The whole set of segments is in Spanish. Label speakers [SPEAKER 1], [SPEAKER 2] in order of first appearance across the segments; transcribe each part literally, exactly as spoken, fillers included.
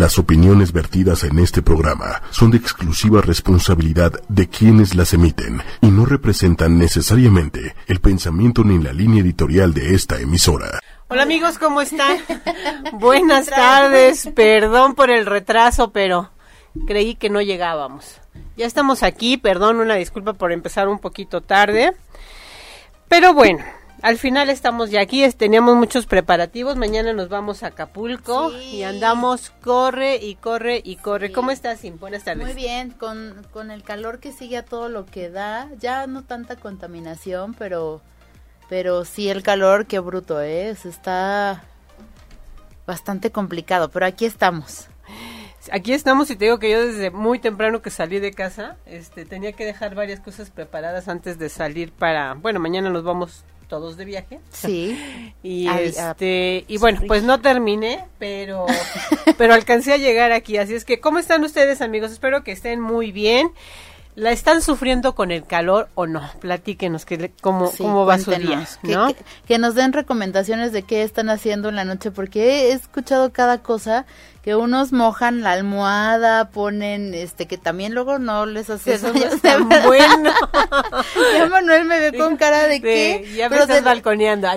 [SPEAKER 1] Las opiniones vertidas en este programa son de exclusiva responsabilidad de quienes las emiten y no representan necesariamente el pensamiento ni la línea editorial de esta emisora.
[SPEAKER 2] Hola amigos, ¿cómo están? Buenas tardes, perdón por el retraso, pero creí que no llegábamos. Ya estamos aquí, perdón, una disculpa por empezar un poquito tarde, pero bueno, al final estamos ya aquí, teníamos muchos preparativos, mañana nos vamos a Acapulco sí. y andamos, corre y corre y corre. Sí. ¿Cómo estás, Sim? Buenas tardes.
[SPEAKER 3] Muy bien, con, con el calor que sigue a todo lo que da, ya no tanta contaminación, pero... Pero sí, el calor, qué bruto es, está bastante complicado, pero aquí estamos.
[SPEAKER 2] Aquí estamos y te digo que yo desde muy temprano que salí de casa, este, tenía que dejar varias cosas preparadas antes de salir para, bueno, mañana nos vamos todos de viaje.
[SPEAKER 3] Sí.
[SPEAKER 2] y a, este, a, y bueno, pues no terminé, pero, pero alcancé a llegar aquí, así es que, ¿cómo están ustedes, amigos? Espero que estén muy bien. ¿La están sufriendo con el calor o no? Platíquenos que, cómo, sí, cómo va su día, ¿no?
[SPEAKER 3] Que, que, que nos den recomendaciones de qué están haciendo en la noche, porque he escuchado cada cosa, que unos mojan la almohada, ponen, este, que también luego no les hace
[SPEAKER 2] eso no es tan bueno.
[SPEAKER 3] Ya Manuel me ve con cara de qué.
[SPEAKER 2] Ya me estás de... balconeando.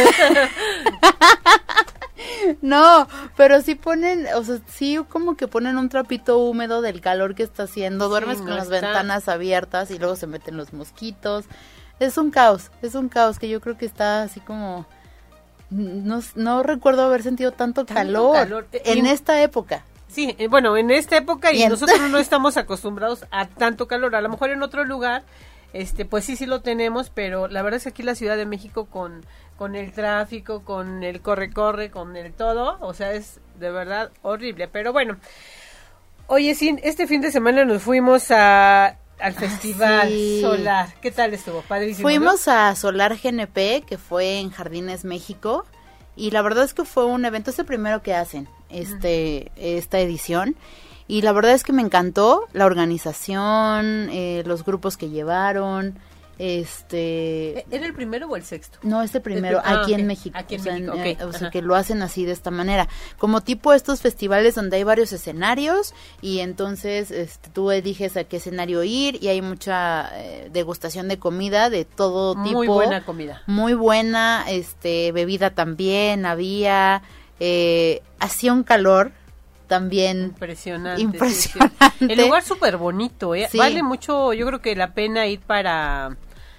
[SPEAKER 3] No, pero sí ponen, o sea, sí como que ponen un trapito húmedo del calor que está haciendo, duermes sí, no con las está. ventanas abiertas y luego se meten los mosquitos. Es un caos, es un caos que yo creo que está así como, no, no recuerdo haber sentido tanto, tanto calor, calor en y, esta época.
[SPEAKER 2] Sí, bueno, en esta época y, y nosotros no estamos acostumbrados a tanto calor, a lo mejor en otro lugar, este, pues sí, sí lo tenemos, pero la verdad es que aquí la Ciudad de México con... con el tráfico, con el corre-corre, con el todo, o sea, es de verdad horrible, pero bueno. Oye, sí, este fin de semana nos fuimos a al Festival sí. Solar, ¿qué tal estuvo? Padrísimo.
[SPEAKER 3] Fuimos
[SPEAKER 2] ¿no?
[SPEAKER 3] a Solar G N P, que fue en Jardines México, y la verdad es que fue un evento, es el primero que hacen, este, uh-huh. esta edición, y la verdad es que me encantó la organización, eh, los grupos que llevaron. Este
[SPEAKER 2] ¿Era el primero o el sexto?
[SPEAKER 3] No, es el primero, el, ah, aquí okay. en México.
[SPEAKER 2] Aquí en
[SPEAKER 3] o sea,
[SPEAKER 2] México, okay.
[SPEAKER 3] en, o sea que lo hacen así de esta manera. Como tipo estos festivales donde hay varios escenarios y entonces este, tú eliges a qué escenario ir y hay mucha eh, degustación de comida de todo tipo.
[SPEAKER 2] Muy buena comida.
[SPEAKER 3] Muy buena, este, bebida también había, eh, hacía un calor también
[SPEAKER 2] impresionante.
[SPEAKER 3] Impresionante.
[SPEAKER 2] Sí, sí. El lugar súper bonito, ¿eh? Sí. Vale mucho, yo creo que la pena ir para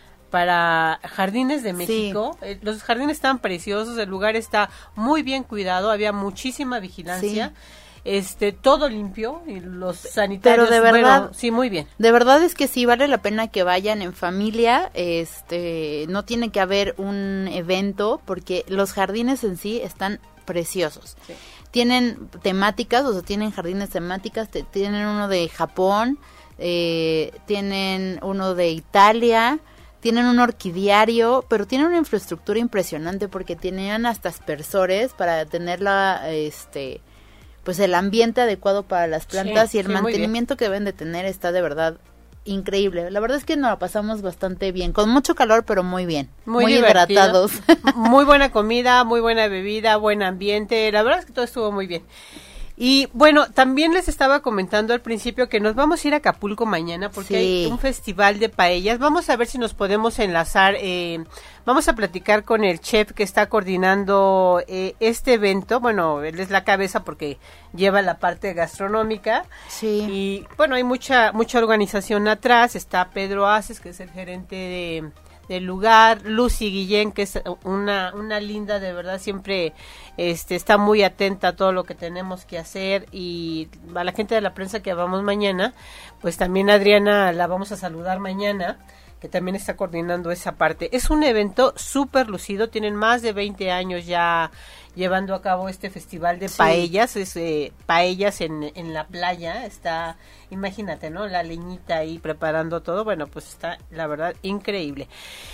[SPEAKER 2] para Jardines de México. Sí. Los jardines están preciosos, el lugar está muy bien cuidado, había muchísima vigilancia. Sí. Este, todo limpio y los sanitarios.
[SPEAKER 3] Pero de verdad,
[SPEAKER 2] bueno, sí, muy bien.
[SPEAKER 3] De verdad es que sí vale la pena que vayan en familia, este, no tiene que haber un evento porque los jardines en sí están preciosos. Sí. Tienen temáticas, o sea, tienen jardines temáticas, te, tienen uno de Japón, eh, tienen uno de Italia, tienen un orquidiario, pero tienen una infraestructura impresionante porque tenían hasta aspersores para tener la, este, pues el ambiente adecuado para las plantas sí, y el sí, mantenimiento que deben de tener está de verdad increíble. La verdad es que nos la pasamos bastante bien, con mucho calor, pero muy bien, muy, muy hidratados.
[SPEAKER 2] Muy buena comida, muy buena bebida, buen ambiente, la verdad es que todo estuvo muy bien. Y bueno, también les estaba comentando al principio que nos vamos a ir a Acapulco mañana porque sí. hay un festival de paellas. Vamos a ver si nos podemos enlazar, eh, vamos a platicar con el chef que está coordinando eh, este evento. Bueno, él es la cabeza porque lleva la parte gastronómica.
[SPEAKER 3] Sí.
[SPEAKER 2] Y bueno, hay mucha mucha organización atrás. Está Pedro Aces, que es el gerente de... del lugar, Lucy Guillén, que es una una linda, de verdad, siempre este está muy atenta a todo lo que tenemos que hacer, y a la gente de la prensa que vamos mañana, pues también Adriana la vamos a saludar mañana, que también está coordinando esa parte. Es un evento súper lucido, tienen más de veinte años ya llevando a cabo este festival de sí. paellas, es eh, paellas en, en la playa, está, imagínate, ¿no? La leñita ahí preparando todo, bueno, pues está, la verdad, increíble.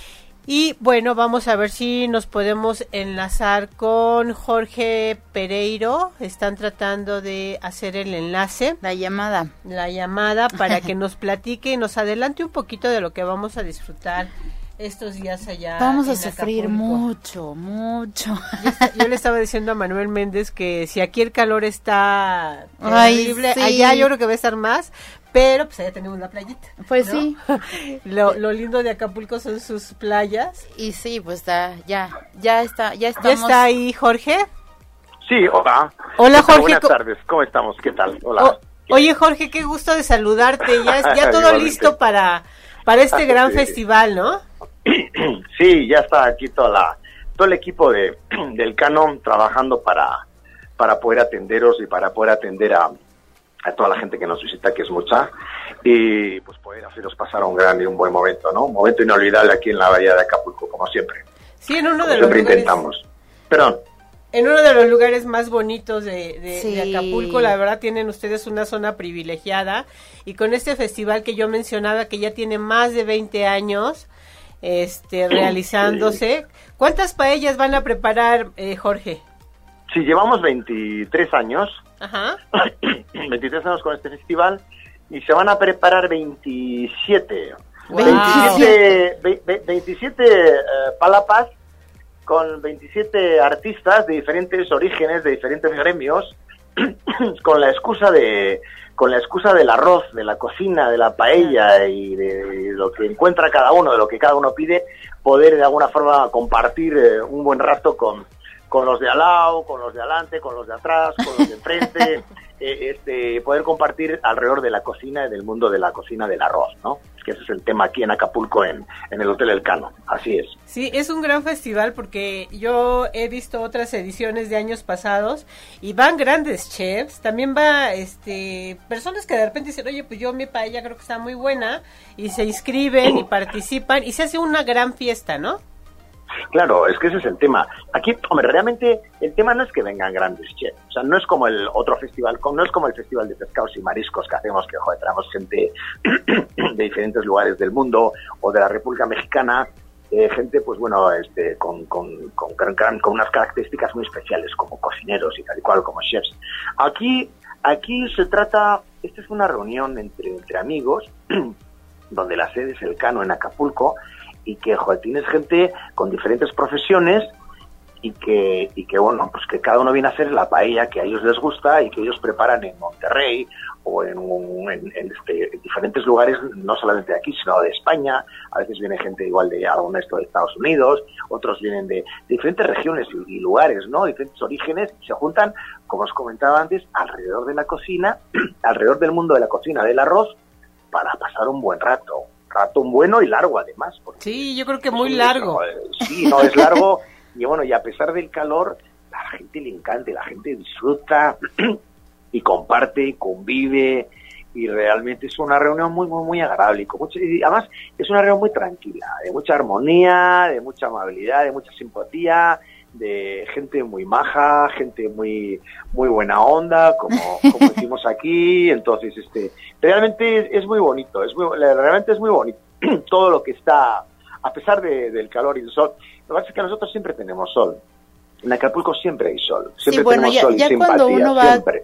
[SPEAKER 2] Y bueno, vamos a ver si nos podemos enlazar con Jorge Pereiro. Están tratando de hacer el enlace.
[SPEAKER 3] La llamada.
[SPEAKER 2] La llamada para que nos platique y nos adelante un poquito de lo que vamos a disfrutar estos días allá.
[SPEAKER 3] Vamos a
[SPEAKER 2] en
[SPEAKER 3] sufrir
[SPEAKER 2] Acapulco.
[SPEAKER 3] mucho, mucho.
[SPEAKER 2] Yo, yo le estaba diciendo a Manuel Méndez que si aquí el calor está
[SPEAKER 3] Ay,
[SPEAKER 2] terrible,
[SPEAKER 3] sí.
[SPEAKER 2] allá yo creo que va a estar más, pero pues allá tenemos la playita.
[SPEAKER 3] Pues
[SPEAKER 2] ¿no?
[SPEAKER 3] sí.
[SPEAKER 2] Lo, lo lindo de Acapulco son sus playas.
[SPEAKER 3] Y sí, pues está, ya, ya está, ya
[SPEAKER 2] ¿Ya
[SPEAKER 3] estamos.
[SPEAKER 2] está ahí Jorge?
[SPEAKER 4] Sí, hola.
[SPEAKER 2] Hola,
[SPEAKER 4] ¿Qué tal?
[SPEAKER 2] Jorge,
[SPEAKER 4] Buenas
[SPEAKER 2] co-
[SPEAKER 4] tardes, ¿cómo estamos? ¿Qué tal? Hola.
[SPEAKER 2] O- oye Jorge, qué gusto de saludarte, ya, ya todo
[SPEAKER 4] Igualmente.
[SPEAKER 2] listo para, para este gran
[SPEAKER 4] Sí.
[SPEAKER 2] festival, ¿no?
[SPEAKER 4] Sí, ya está aquí toda la, todo el equipo de, del Canon trabajando para, para poder atenderos y para poder atender a, a toda la gente que nos visita, que es mucha, y pues poder haceros pasar un gran y un buen momento, ¿no? Un momento inolvidable aquí en la bahía de Acapulco, como siempre.
[SPEAKER 2] Sí, en uno
[SPEAKER 4] Como
[SPEAKER 2] de los
[SPEAKER 4] siempre
[SPEAKER 2] lugares,
[SPEAKER 4] intentamos. Perdón.
[SPEAKER 2] en uno de los lugares más bonitos de, de,
[SPEAKER 3] Sí.
[SPEAKER 2] de Acapulco, la verdad tienen ustedes una zona privilegiada, y con este festival que yo mencionaba, que ya tiene más de veinte años este realizándose, ¿cuántas paellas van a preparar, eh, Jorge?
[SPEAKER 4] Sí, llevamos veintitrés años,
[SPEAKER 2] Ajá.
[SPEAKER 4] veintitrés años con este festival, y se van a preparar veintisiete.
[SPEAKER 2] Wow.
[SPEAKER 4] veintisiete, ve- ve- veintisiete eh, palapas con veintisiete artistas de diferentes orígenes, de diferentes gremios, con la excusa de con la excusa del arroz, de la cocina, de la paella y de lo que encuentra cada uno, de lo que cada uno pide, poder de alguna forma compartir eh, un buen rato con con los de al lado, con los de adelante, con los de atrás, con los de enfrente, eh, este, poder compartir alrededor de la cocina y del mundo de la cocina del arroz, ¿no? Es que ese es el tema aquí en Acapulco, en, en el Hotel Elcano, así es.
[SPEAKER 2] Sí, es un gran festival porque yo he visto otras ediciones de años pasados y van grandes chefs, también va este personas que de repente dicen, oye, pues yo mi paella creo que está muy buena, y se inscriben y participan y se hace una gran fiesta, ¿no?
[SPEAKER 4] Claro, es que ese es el tema. Aquí, hombre, realmente el tema no es que vengan grandes chefs, o sea, no es como el otro festival, no es como el festival de pescados y mariscos que hacemos, que joder, traemos gente de diferentes lugares del mundo o de la República Mexicana, eh, gente, pues bueno, este, con, con, con, gran, gran- con unas características muy especiales, como cocineros y tal y cual, como chefs. Aquí, aquí se trata, esta es una reunión entre, entre amigos, donde la sede es el Cano en Acapulco, y que, joder, tienes gente con diferentes profesiones y que, y que, bueno, pues que cada uno viene a hacer la paella que a ellos les gusta y que ellos preparan en Monterrey o en, un- en, en, este, en diferentes lugares, no solamente de aquí, sino de España. A veces viene gente igual de algún esto de Estados Unidos, otros vienen de, de diferentes regiones y, y lugares, ¿no? Diferentes orígenes, se juntan, como os comentaba antes, alrededor de la cocina, alrededor del mundo de la cocina, del arroz, para pasar un buen rato. Rato bueno y largo, además. porque
[SPEAKER 2] Sí, yo creo que
[SPEAKER 4] es
[SPEAKER 2] muy
[SPEAKER 4] un-
[SPEAKER 2] largo.
[SPEAKER 4] Sí, no, es largo. Y bueno, y a pesar del calor, a la gente le encanta, y la gente disfruta y comparte y convive, y realmente es una reunión muy, muy, muy agradable. Y, con mucho, y además es una reunión muy tranquila, de mucha armonía, de mucha amabilidad, de mucha simpatía, de gente muy maja, gente muy muy buena onda, como, como decimos aquí. Entonces, este realmente es, es muy bonito, es muy, realmente es muy bonito todo lo que está, a pesar de, del calor y el sol. Lo que pasa es que nosotros siempre tenemos sol. En Acapulco siempre hay sol, siempre
[SPEAKER 3] Sí, bueno,
[SPEAKER 4] tenemos
[SPEAKER 3] ya-
[SPEAKER 4] sol y
[SPEAKER 3] ya
[SPEAKER 4] simpatía,
[SPEAKER 3] cuando uno va-
[SPEAKER 4] siempre.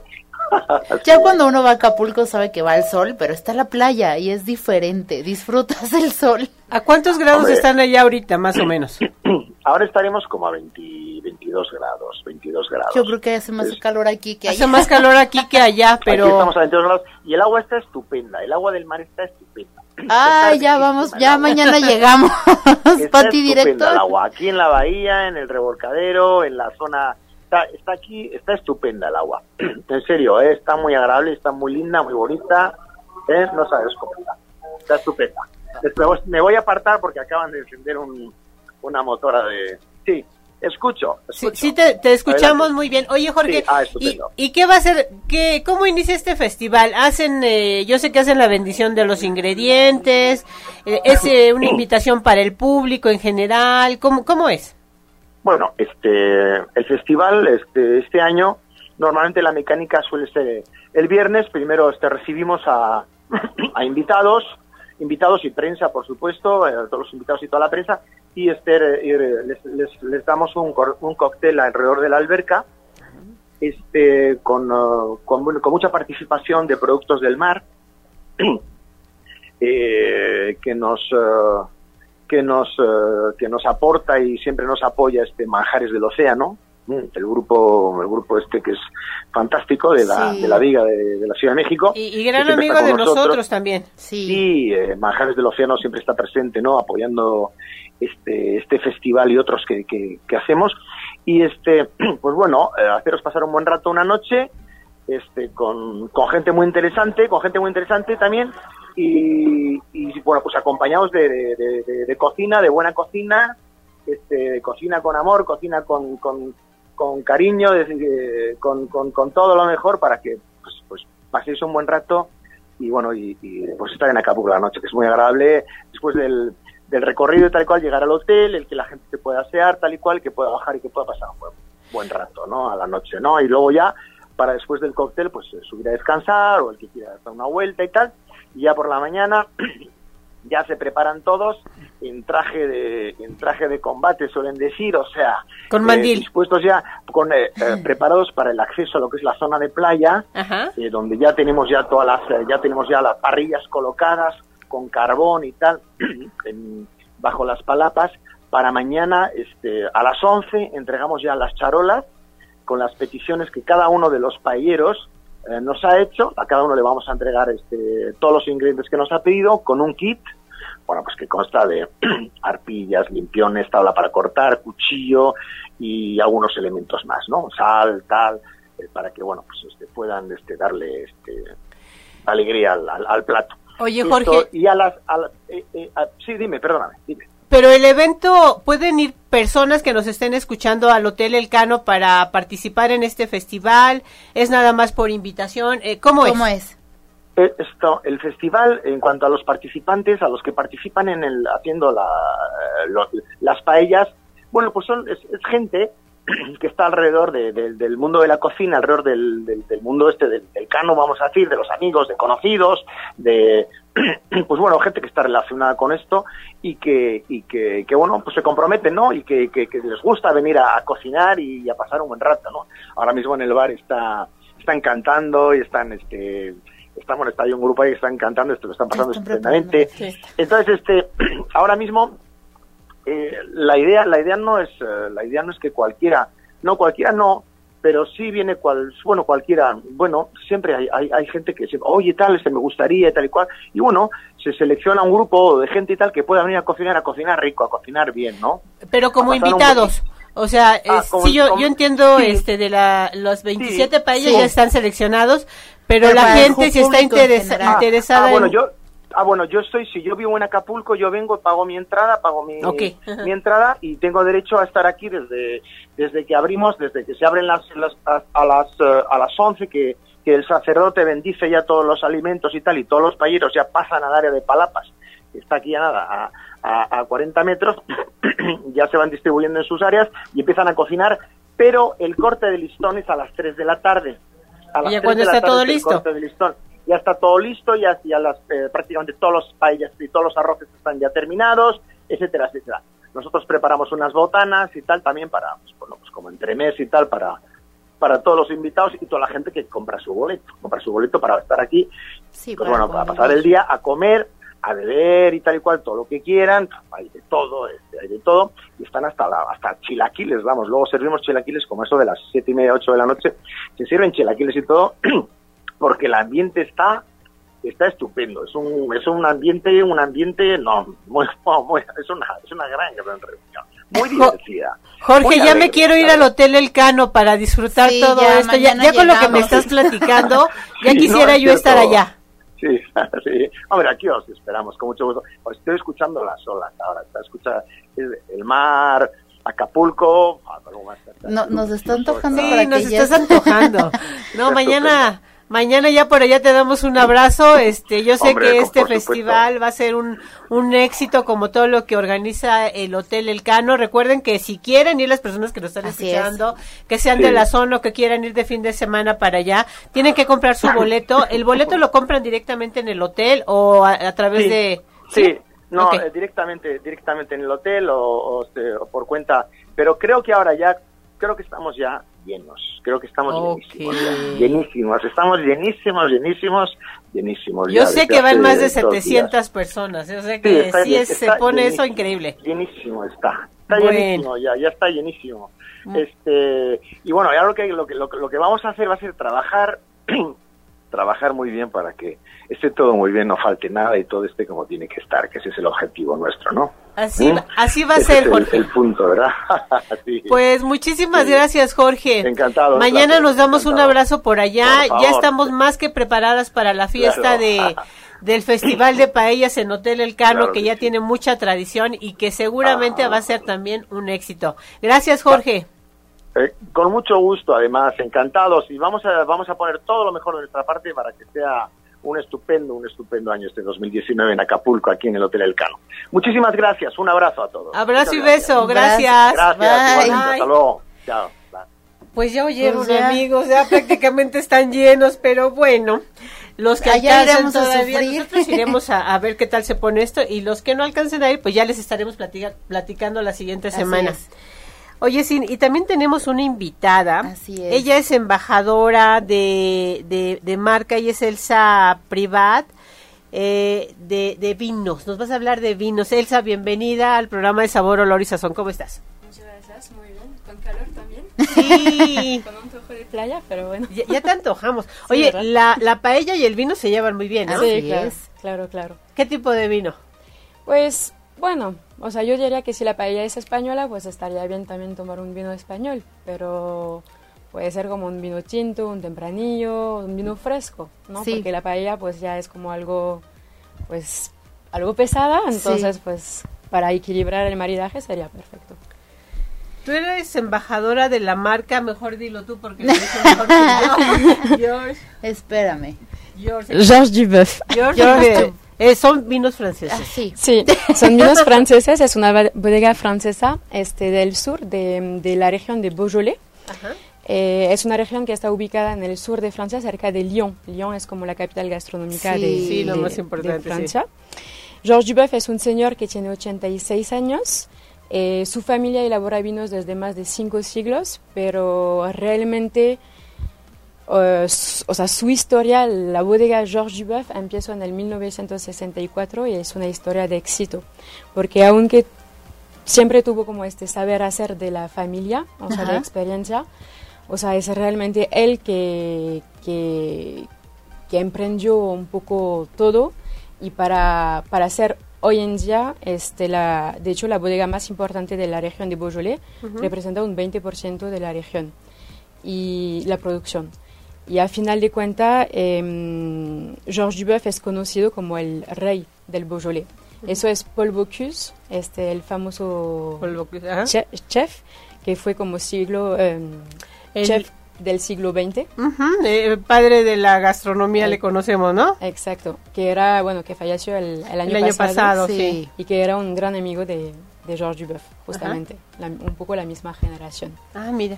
[SPEAKER 3] Ya cuando uno va a Acapulco sabe que va al sol, pero está la playa y es diferente, disfrutas el sol.
[SPEAKER 2] ¿A cuántos grados
[SPEAKER 4] Hombre.
[SPEAKER 2] están allá ahorita, más o menos?
[SPEAKER 4] Ahora estaremos como a veinte, veintidós grados, veintidós grados.
[SPEAKER 3] Yo creo que hace más
[SPEAKER 4] Es-
[SPEAKER 3] calor aquí que
[SPEAKER 2] Hace
[SPEAKER 3] allá.
[SPEAKER 2] más calor aquí que allá, pero...
[SPEAKER 4] Aquí estamos a veintidós grados y el agua está estupenda, el agua del mar está estupenda.
[SPEAKER 3] Ah,
[SPEAKER 4] Está
[SPEAKER 3] ya
[SPEAKER 4] riquísima
[SPEAKER 3] vamos,
[SPEAKER 4] el
[SPEAKER 3] ya
[SPEAKER 4] agua.
[SPEAKER 3] mañana llegamos.
[SPEAKER 4] Está
[SPEAKER 3] Pati, directo.
[SPEAKER 4] estupenda el agua, aquí en la bahía, en el revolcadero, en la zona, está, está aquí, está estupenda el agua. En serio, ¿eh? Está muy agradable, está muy linda, muy bonita, ¿eh? No sabes cómo está, está estupenda. Después me voy a apartar porque acaban de encender un, una motora de... Sí, escucho,
[SPEAKER 2] Sí,
[SPEAKER 4] escucho.
[SPEAKER 2] sí te, te escuchamos
[SPEAKER 4] Adelante.
[SPEAKER 2] muy bien. Oye, Jorge,
[SPEAKER 4] Sí, ah,
[SPEAKER 2] ¿y,
[SPEAKER 4] estupendo.
[SPEAKER 2] ¿y qué va a ser? Qué, ¿Cómo inicia este festival? Hacen, eh, yo sé que hacen la bendición de los ingredientes, eh, es eh, una invitación para el público en general, ¿cómo, cómo es?
[SPEAKER 4] Bueno, este, el festival este, este año, normalmente la mecánica suele ser el viernes. Primero este, recibimos a, a invitados, invitados y prensa, por supuesto, eh, todos los invitados y toda la prensa, y este, eh, les, les, les damos un, cor- un cóctel alrededor de la alberca, este, con, uh, con, bueno, con mucha participación de productos del mar, eh, que nos... Uh, que nos eh, que nos aporta y siempre nos apoya este Manjares del Océano, el grupo el grupo este que es fantástico de la
[SPEAKER 3] sí.
[SPEAKER 4] de la Viga de, de la Ciudad de México,
[SPEAKER 2] y, y gran amigo de nosotros, nosotros también.
[SPEAKER 3] Sí,
[SPEAKER 4] sí eh, Manjares del Océano siempre está presente, ¿no? Apoyando este este festival y otros que, que, que hacemos. Y este pues bueno, eh, haceros pasar un buen rato una noche este con, con gente muy interesante, con gente muy interesante también. Y, y bueno, pues acompañados de, de, de, de cocina, de buena cocina, este, de cocina con amor, cocina con, con, con cariño, de, de, con, con, con todo lo mejor para que pues, pues paséis un buen rato y bueno, y, y pues estar en Acapulco la noche, que es muy agradable después del, del recorrido y tal y cual, llegar al hotel, el que la gente se pueda asear tal y cual, que pueda bajar y que pueda pasar un buen, buen rato, ¿no? A la noche, ¿no? Y luego ya, para después del cóctel, pues subir a descansar o el que quiera dar una vuelta y tal. Y ya por la mañana ya se preparan todos en traje de en traje de combate, suelen decir, o sea,
[SPEAKER 2] con mandil,
[SPEAKER 4] eh, dispuestos ya, con eh, eh, preparados para el acceso a lo que es la zona de playa, eh, donde ya tenemos ya todas las eh, ya tenemos ya las parrillas colocadas con carbón y tal en, bajo las palapas. Para mañana este a las once entregamos ya las charolas con las peticiones que cada uno de los paelleros Eh, nos ha hecho. A cada uno le vamos a entregar este, todos los ingredientes que nos ha pedido con un kit, bueno, pues que consta de arpillas, limpiones, tabla para cortar, cuchillo y algunos elementos más, ¿no? Sal, tal, eh, para que, bueno, pues este, puedan este, darle este, alegría al, al, al plato.
[SPEAKER 2] Oye, Jorge.
[SPEAKER 4] Esto, y a las... A la, eh, eh, a, sí, dime, perdóname, dime.
[SPEAKER 2] Pero el evento, ¿pueden ir personas que nos estén escuchando al Hotel Elcano para participar en este festival? ¿Es nada más por invitación? Eh, ¿Cómo es?
[SPEAKER 3] ¿Cómo es?
[SPEAKER 4] Esto, el festival, en cuanto a los participantes, a los que participan en el haciendo la, lo, las paellas, bueno, pues son es, es gente que está alrededor de, de, del mundo de la cocina, alrededor del, del, del mundo este del, del cano, vamos a decir, de los amigos, de conocidos, de pues bueno, gente que está relacionada con esto y que y que, que bueno, pues se comprometen, ¿no? Y que, que, que les gusta venir a, a cocinar y a pasar un buen rato, ¿no? Ahora mismo en el bar está están cantando y están este están, bueno, está ahí un grupo ahí que están cantando, esto lo están pasando estupendamente. Entonces, este ahora mismo Eh, la idea la idea no es uh, la idea no es que cualquiera no cualquiera no pero sí viene cual bueno cualquiera bueno siempre hay hay, hay gente que siempre, oye tal este me gustaría y tal y cual, y bueno, se selecciona un grupo de gente y tal que pueda venir a cocinar a cocinar rico, a cocinar bien, ¿no?
[SPEAKER 2] Pero como invitados, o sea,
[SPEAKER 4] ah,
[SPEAKER 2] es,
[SPEAKER 4] como,
[SPEAKER 2] sí, yo
[SPEAKER 4] como,
[SPEAKER 2] yo entiendo
[SPEAKER 4] sí.
[SPEAKER 2] este de la los veintisiete
[SPEAKER 4] sí,
[SPEAKER 2] países
[SPEAKER 4] sí.
[SPEAKER 2] ya están seleccionados, pero,
[SPEAKER 3] pero
[SPEAKER 2] la gente si está interesa,
[SPEAKER 3] ah,
[SPEAKER 2] interesada
[SPEAKER 4] ah, bueno,
[SPEAKER 2] en...
[SPEAKER 4] yo Ah, bueno, yo estoy, si yo vivo en Acapulco, yo vengo, pago mi entrada, pago mi,
[SPEAKER 2] okay.
[SPEAKER 4] mi entrada y tengo derecho a estar aquí desde desde que abrimos, desde que se abren las, las a, a las a las once, que, que el sacerdote bendice ya todos los alimentos y tal, y todos los payeros ya pasan al área de palapas, que está aquí a nada, a, a, a cuarenta metros, ya se van distribuyendo en sus áreas y empiezan a cocinar, pero el corte de listón es a las tres de la tarde. A las
[SPEAKER 2] ¿Y ya
[SPEAKER 4] tres
[SPEAKER 2] cuando
[SPEAKER 4] de la
[SPEAKER 2] está
[SPEAKER 4] tarde
[SPEAKER 2] todo
[SPEAKER 4] es el
[SPEAKER 2] listo?
[SPEAKER 4] corte de listón. Ya está todo listo, ya, ya las, eh, prácticamente todos los paellas y todos los arroces están ya terminados, etcétera, etcétera. Nosotros preparamos unas botanas y tal también para, pues, bueno, pues como entremés y tal, para para todos los invitados y toda la gente que compra su boleto, compra su boleto para estar aquí,
[SPEAKER 3] sí,
[SPEAKER 4] pues
[SPEAKER 3] para
[SPEAKER 4] bueno, para pasar el día a comer, a beber y tal y cual, todo lo que quieran, hay de todo, hay de todo, y están hasta la, hasta chilaquiles, vamos, luego servimos chilaquiles como eso de las siete y media, ocho de la noche, se sirven chilaquiles y todo, porque el ambiente está está estupendo, es un es un ambiente un ambiente no muy, muy es una es una gran gran reunión, muy divertida.
[SPEAKER 2] Jorge,
[SPEAKER 4] muy
[SPEAKER 2] ya
[SPEAKER 4] alegre,
[SPEAKER 2] me quiero ir al Hotel Elcano para disfrutar
[SPEAKER 3] sí,
[SPEAKER 2] todo
[SPEAKER 3] ya,
[SPEAKER 2] esto, ya, ya con lo que me estás platicando, ya
[SPEAKER 4] sí,
[SPEAKER 2] quisiera
[SPEAKER 4] no,
[SPEAKER 2] yo estar allá.
[SPEAKER 4] Sí, sí. Hombre, aquí os esperamos con mucho gusto. Os estoy escuchando las olas ahora, está escucha el, el mar, Acapulco.
[SPEAKER 3] No, nos está antojando.
[SPEAKER 2] Sí,
[SPEAKER 3] para
[SPEAKER 2] nos
[SPEAKER 3] que
[SPEAKER 2] estás
[SPEAKER 3] ya...
[SPEAKER 2] antojando. No, mañana, mañana ya por allá te damos un abrazo. Este, yo sé
[SPEAKER 4] Hombre,
[SPEAKER 2] que
[SPEAKER 4] con,
[SPEAKER 2] este festival supuesto. va a ser un, un éxito como todo lo que organiza el Hotel Elcano. Recuerden que si quieren ir las personas que nos están Así escuchando, es. que sean sí. de la zona o que quieran ir de fin de semana para allá, tienen que comprar su boleto. ¿El boleto lo compran directamente en el hotel o a, a través
[SPEAKER 4] sí.
[SPEAKER 2] de...?
[SPEAKER 4] Sí, sí. no,
[SPEAKER 2] okay.
[SPEAKER 4] eh, directamente directamente en el hotel o, o, o por cuenta, pero creo que ahora ya creo que estamos ya llenos, creo que estamos
[SPEAKER 2] Okay.
[SPEAKER 4] llenísimos, ya, llenísimos, estamos llenísimos, llenísimos, llenísimos.
[SPEAKER 2] Yo
[SPEAKER 4] ya,
[SPEAKER 2] sé
[SPEAKER 4] desde
[SPEAKER 2] que van
[SPEAKER 4] hace
[SPEAKER 2] más de
[SPEAKER 4] dos
[SPEAKER 2] setecientas
[SPEAKER 4] días.
[SPEAKER 2] personas, yo sé
[SPEAKER 4] Sí,
[SPEAKER 2] que
[SPEAKER 4] está-
[SPEAKER 2] sí es, se
[SPEAKER 4] está
[SPEAKER 2] pone eso
[SPEAKER 4] llenísimo,
[SPEAKER 2] increíble.
[SPEAKER 4] Llenísimo está, está
[SPEAKER 2] Bueno.
[SPEAKER 4] llenísimo ya, ya está llenísimo.
[SPEAKER 2] Mm.
[SPEAKER 4] Este, y bueno, ya lo que, lo que, lo que, lo que vamos a hacer va a ser trabajar, trabajar muy bien para que esté todo muy bien, no falte nada y todo esté como tiene que estar, que ese es el objetivo nuestro, ¿no?
[SPEAKER 2] Así,
[SPEAKER 4] ¿Mm?
[SPEAKER 2] así va a
[SPEAKER 4] Ese
[SPEAKER 2] ser,
[SPEAKER 4] es el,
[SPEAKER 2] Jorge.
[SPEAKER 4] el punto, ¿verdad? Sí.
[SPEAKER 2] Pues muchísimas
[SPEAKER 4] Sí.
[SPEAKER 2] gracias, Jorge.
[SPEAKER 4] Encantado. un
[SPEAKER 2] Mañana
[SPEAKER 4] placer,
[SPEAKER 2] nos damos un
[SPEAKER 4] encantado.
[SPEAKER 2] abrazo por allá.
[SPEAKER 4] Por favor.
[SPEAKER 2] Ya estamos más que preparadas para la fiesta
[SPEAKER 4] Claro.
[SPEAKER 2] de del Festival de Paellas en Hotel Elcano,
[SPEAKER 4] Claro
[SPEAKER 2] que
[SPEAKER 4] que
[SPEAKER 2] ya
[SPEAKER 4] sí.
[SPEAKER 2] tiene mucha tradición y que seguramente
[SPEAKER 4] Ah.
[SPEAKER 2] va a ser también un éxito. Gracias, Jorge.
[SPEAKER 4] Eh, con mucho gusto, además, encantados, y vamos a vamos a poner todo lo mejor de nuestra parte para que sea un estupendo, un estupendo año este dos mil diecinueve en Acapulco, aquí en el Hotel Elcano. Muchísimas gracias, un abrazo a todos.
[SPEAKER 2] Abrazo y
[SPEAKER 4] Muchas
[SPEAKER 2] beso,
[SPEAKER 3] Gracias.
[SPEAKER 2] gracias.
[SPEAKER 4] Gracias,
[SPEAKER 3] Bye.
[SPEAKER 4] igualmente, hasta luego. Chao. Bye.
[SPEAKER 2] Pues ya oyeron,
[SPEAKER 3] Pues ya.
[SPEAKER 2] amigos, ya prácticamente están llenos, pero bueno, los que
[SPEAKER 3] Allá
[SPEAKER 2] alcancen
[SPEAKER 3] iremos a
[SPEAKER 2] todavía,
[SPEAKER 3] sufrir.
[SPEAKER 2] nosotros iremos a, a ver qué tal se pone esto, y los que no alcancen a ir, pues ya les estaremos platica- platicando la siguiente
[SPEAKER 3] Así
[SPEAKER 2] semana.
[SPEAKER 3] es.
[SPEAKER 2] Oye, Sin, y también tenemos una invitada.
[SPEAKER 3] Así es.
[SPEAKER 2] Ella es embajadora de, de, de marca y es Elsa Privat eh, de, de vinos. Nos vas a hablar de vinos. Elsa, bienvenida al programa de Sabor, Olor y Sazón. ¿Cómo estás?
[SPEAKER 5] Muchas gracias, muy bien. Con calor también.
[SPEAKER 2] Sí.
[SPEAKER 5] Con un toque de playa, pero bueno.
[SPEAKER 2] Ya, ya te antojamos. Oye,
[SPEAKER 5] ¿verdad?
[SPEAKER 2] la, la paella y el vino se llevan muy bien, ¿no?
[SPEAKER 3] Así
[SPEAKER 5] Sí, claro,
[SPEAKER 3] es.
[SPEAKER 5] claro, claro.
[SPEAKER 2] ¿Qué tipo de vino?
[SPEAKER 5] Pues, bueno, o sea, yo diría que si la paella es española, pues estaría bien también tomar un vino español, pero puede ser como un vino tinto, un tempranillo, un vino fresco, ¿no?
[SPEAKER 3] Sí.
[SPEAKER 5] Porque la paella pues ya es como algo, pues, algo pesada, entonces
[SPEAKER 3] Sí.
[SPEAKER 5] pues para equilibrar el maridaje sería perfecto.
[SPEAKER 2] Tú eres embajadora de la marca, mejor dilo tú porque lo dices mejor que yo. George,
[SPEAKER 3] Espérame.
[SPEAKER 2] George,
[SPEAKER 5] Georges Duboeuf.
[SPEAKER 2] George,
[SPEAKER 3] George.
[SPEAKER 2] eh, eh, son vinos franceses.
[SPEAKER 3] Ah, sí.
[SPEAKER 5] Sí, son vinos franceses, es una ba- bodega francesa este, del sur, de, de la región de Beaujolais.
[SPEAKER 2] Ajá.
[SPEAKER 5] Eh, es una región que está ubicada en el sur de Francia, cerca de Lyon. Lyon es como la capital gastronómica
[SPEAKER 3] Sí.
[SPEAKER 5] de,
[SPEAKER 2] Sí, lo
[SPEAKER 5] de-
[SPEAKER 2] más
[SPEAKER 5] de
[SPEAKER 2] importante,
[SPEAKER 5] Francia. Georges Duboeuf es un señor que tiene ochenta y seis años. Eh, su familia elabora vinos desde más de cinco siglos, pero realmente, eh, su- o sea, su historia, la bodega Georges Duboeuf empezó en el mil novecientos sesenta y cuatro y es una historia de éxito, porque aunque siempre tuvo como este saber hacer de la familia, o sea, de
[SPEAKER 3] Ajá.
[SPEAKER 5] experiencia, o sea, es realmente él que, que, que emprendió un poco todo y para, para ser hoy en día, este, la, de hecho, la bodega más importante de la región de Beaujolais representa un veinte por ciento de la región y la producción. Y a final de cuentas, eh, Georges Duboeuf es conocido como el rey del Beaujolais. Eso es Paul Bocuse, este, el famoso
[SPEAKER 2] Por lo que- ajá.
[SPEAKER 5] che- chef, que fue como siglo, eh,
[SPEAKER 2] El-
[SPEAKER 5] chef del siglo veinte.
[SPEAKER 2] Ujú, eh, padre de la gastronomía
[SPEAKER 5] Eh,
[SPEAKER 2] le conocemos, ¿no?
[SPEAKER 5] Exacto, que era, bueno, que falleció el, el año,
[SPEAKER 2] El año pasado,
[SPEAKER 3] Sí.
[SPEAKER 2] sí.
[SPEAKER 5] y que era un gran amigo de, de Georges Duboeuf, justamente, la- un poco la misma generación.
[SPEAKER 2] Ah, mira.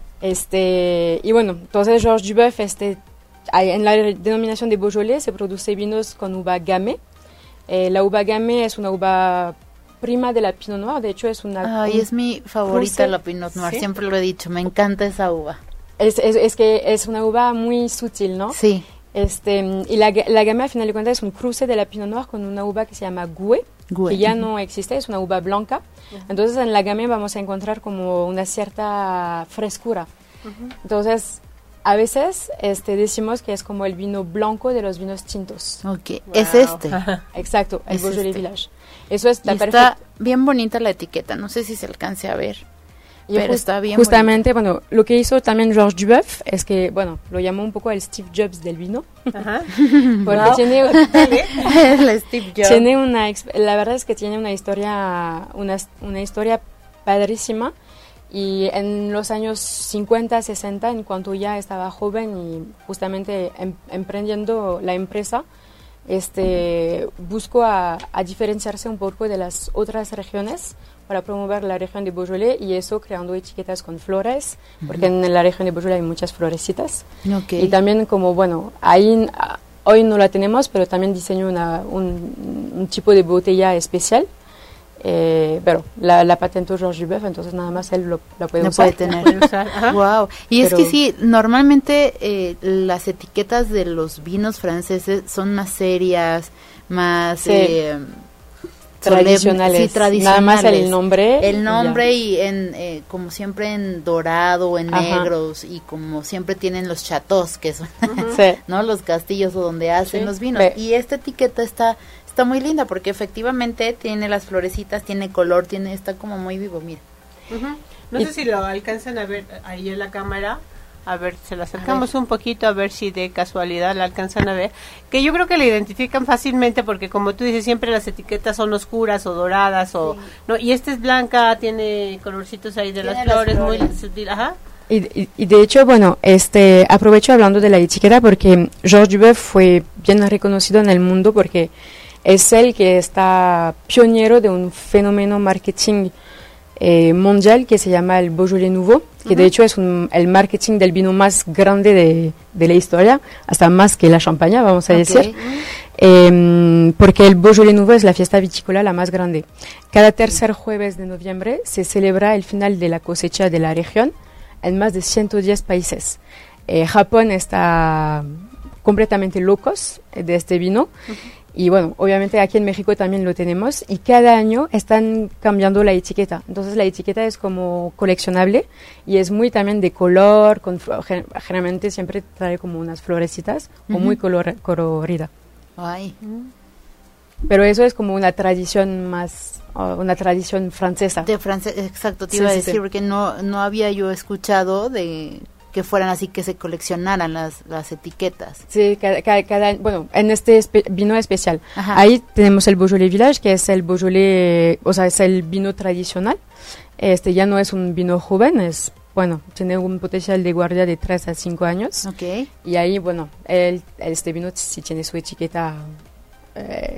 [SPEAKER 5] Este, y bueno, entonces Georges Duboeuf, este, hay- en la denominación de Beaujolais se produce vinos con uva Gamay. Eh, la uva Gamay es una uva prima de la Pinot Noir, de hecho es una...
[SPEAKER 3] Ay,
[SPEAKER 5] un-
[SPEAKER 3] es mi favorita
[SPEAKER 5] cruce.
[SPEAKER 3] la Pinot Noir,
[SPEAKER 2] ¿Sí?
[SPEAKER 3] siempre lo he dicho, me encanta esa uva.
[SPEAKER 5] es, es, es que es una uva muy sutil, ¿no?
[SPEAKER 3] Sí.
[SPEAKER 5] Este, y la, la Gamay, a final de cuentas, es un cruce de la Pinot Noir con una uva que se llama Gouais,
[SPEAKER 3] Gouais,
[SPEAKER 5] que ya
[SPEAKER 3] ujú.
[SPEAKER 5] no existe, es una uva blanca. Entonces, en la Gamay vamos a encontrar como una cierta frescura. Entonces, a veces este, decimos que es como el vino blanco de los vinos tintos.
[SPEAKER 3] Ok,
[SPEAKER 2] Wow.
[SPEAKER 3] es este.
[SPEAKER 5] Exacto, el
[SPEAKER 3] Es
[SPEAKER 5] Beaujolais
[SPEAKER 3] este.
[SPEAKER 5] Village. Eso está
[SPEAKER 3] Y
[SPEAKER 5] perfecto.
[SPEAKER 3] está bien bonita la etiqueta, no sé si se alcance a ver,
[SPEAKER 5] Y
[SPEAKER 3] pero
[SPEAKER 5] jus-
[SPEAKER 3] está bien
[SPEAKER 5] Justamente, bueno, lo que hizo también Georges Duboeuf es que, bueno, lo llamó un poco el Steve Jobs del vino,
[SPEAKER 2] Ajá.
[SPEAKER 5] porque
[SPEAKER 2] Wow.
[SPEAKER 5] tiene,
[SPEAKER 3] bonita. El Steve Jobs.
[SPEAKER 5] tiene una, ex- la verdad es que tiene una historia, una, una historia padrísima. Y en los años cincuenta, sesenta, en cuanto ya estaba joven y justamente em- emprendiendo la empresa, este, buscó a, a diferenciarse un poco de las otras regiones para promover la región de Beaujolais y eso creando etiquetas con flores, porque en la región de Beaujolais hay muchas florecitas.
[SPEAKER 3] Ok.
[SPEAKER 5] Y también como, bueno, ahí ah, hoy no la tenemos, pero también diseñó una, un, un tipo de botella especial Eh, pero la, la patentó Georges Duboeuf, entonces nada más él lo, lo puede
[SPEAKER 3] lo
[SPEAKER 5] usar.
[SPEAKER 3] puede tener. Puede usar. Wow. Y pero, es que sí, normalmente eh, las etiquetas de los vinos franceses son más serias, más
[SPEAKER 5] sí.
[SPEAKER 3] eh,
[SPEAKER 5] tradicionales.
[SPEAKER 3] Sí, tradicionales.
[SPEAKER 5] Nada más el nombre.
[SPEAKER 3] El nombre y, y en eh, como siempre en dorado, en Ajá. negros, y como siempre tienen los chateaux, que son uh-huh. sí. ¿no? los castillos o donde hacen sí. los vinos. Ve. Y esta etiqueta está está muy linda porque efectivamente tiene las florecitas, tiene color, tiene está como muy vivo, mira.
[SPEAKER 2] Uh-huh. No y, sé si lo alcanzan a ver ahí en la cámara. A ver, se la acercamos un poquito a ver si de casualidad la alcanzan a ver. Que yo creo que la identifican fácilmente porque como tú dices, siempre las etiquetas son oscuras o doradas o sí. no, y esta es blanca, tiene colorcitos ahí de las flores, las flores, muy sutil, ajá.
[SPEAKER 5] Y, y, y de hecho, bueno, este aprovecho hablando de la etiqueta porque Georges Duboeuf fue bien reconocido en el mundo porque es el que está pionero de un fenómeno marketing Eh, mundial que se llama el Beaujolais Nouveau, que uh-huh. de hecho es un, el marketing del vino más grande de, de la historia, hasta más que la champaña, vamos a okay. decir, eh, porque el Beaujolais Nouveau es la fiesta vitícola la más grande. Cada tercer jueves de noviembre se celebra el final de la cosecha de la región en más de ciento diez países. Eh, Japón está completamente locos de este vino. Uh-huh. Y bueno, obviamente aquí en México también lo tenemos y cada año están cambiando la etiqueta. Entonces la etiqueta es como coleccionable y es muy también de color, con, generalmente siempre trae como unas florecitas uh-huh. o muy color, colorida.
[SPEAKER 3] Ay.
[SPEAKER 5] Pero eso es como una tradición más, uh, una tradición francesa.
[SPEAKER 3] De francés, exacto, te iba sí, a decir, sí. porque no, no había yo escuchado de que fueran así, que se coleccionaran las, las etiquetas.
[SPEAKER 5] Sí, cada, cada, cada bueno, en este espe- vino especial. Ajá. Ahí tenemos el Beaujolais Village, que es el Beaujolais, o sea, es el vino tradicional. Este ya no es un vino joven, es, bueno, tiene un potencial de guardia de tres a cinco años.
[SPEAKER 3] Okay.
[SPEAKER 5] Y ahí, bueno, el, este vino sí tiene su etiqueta eh,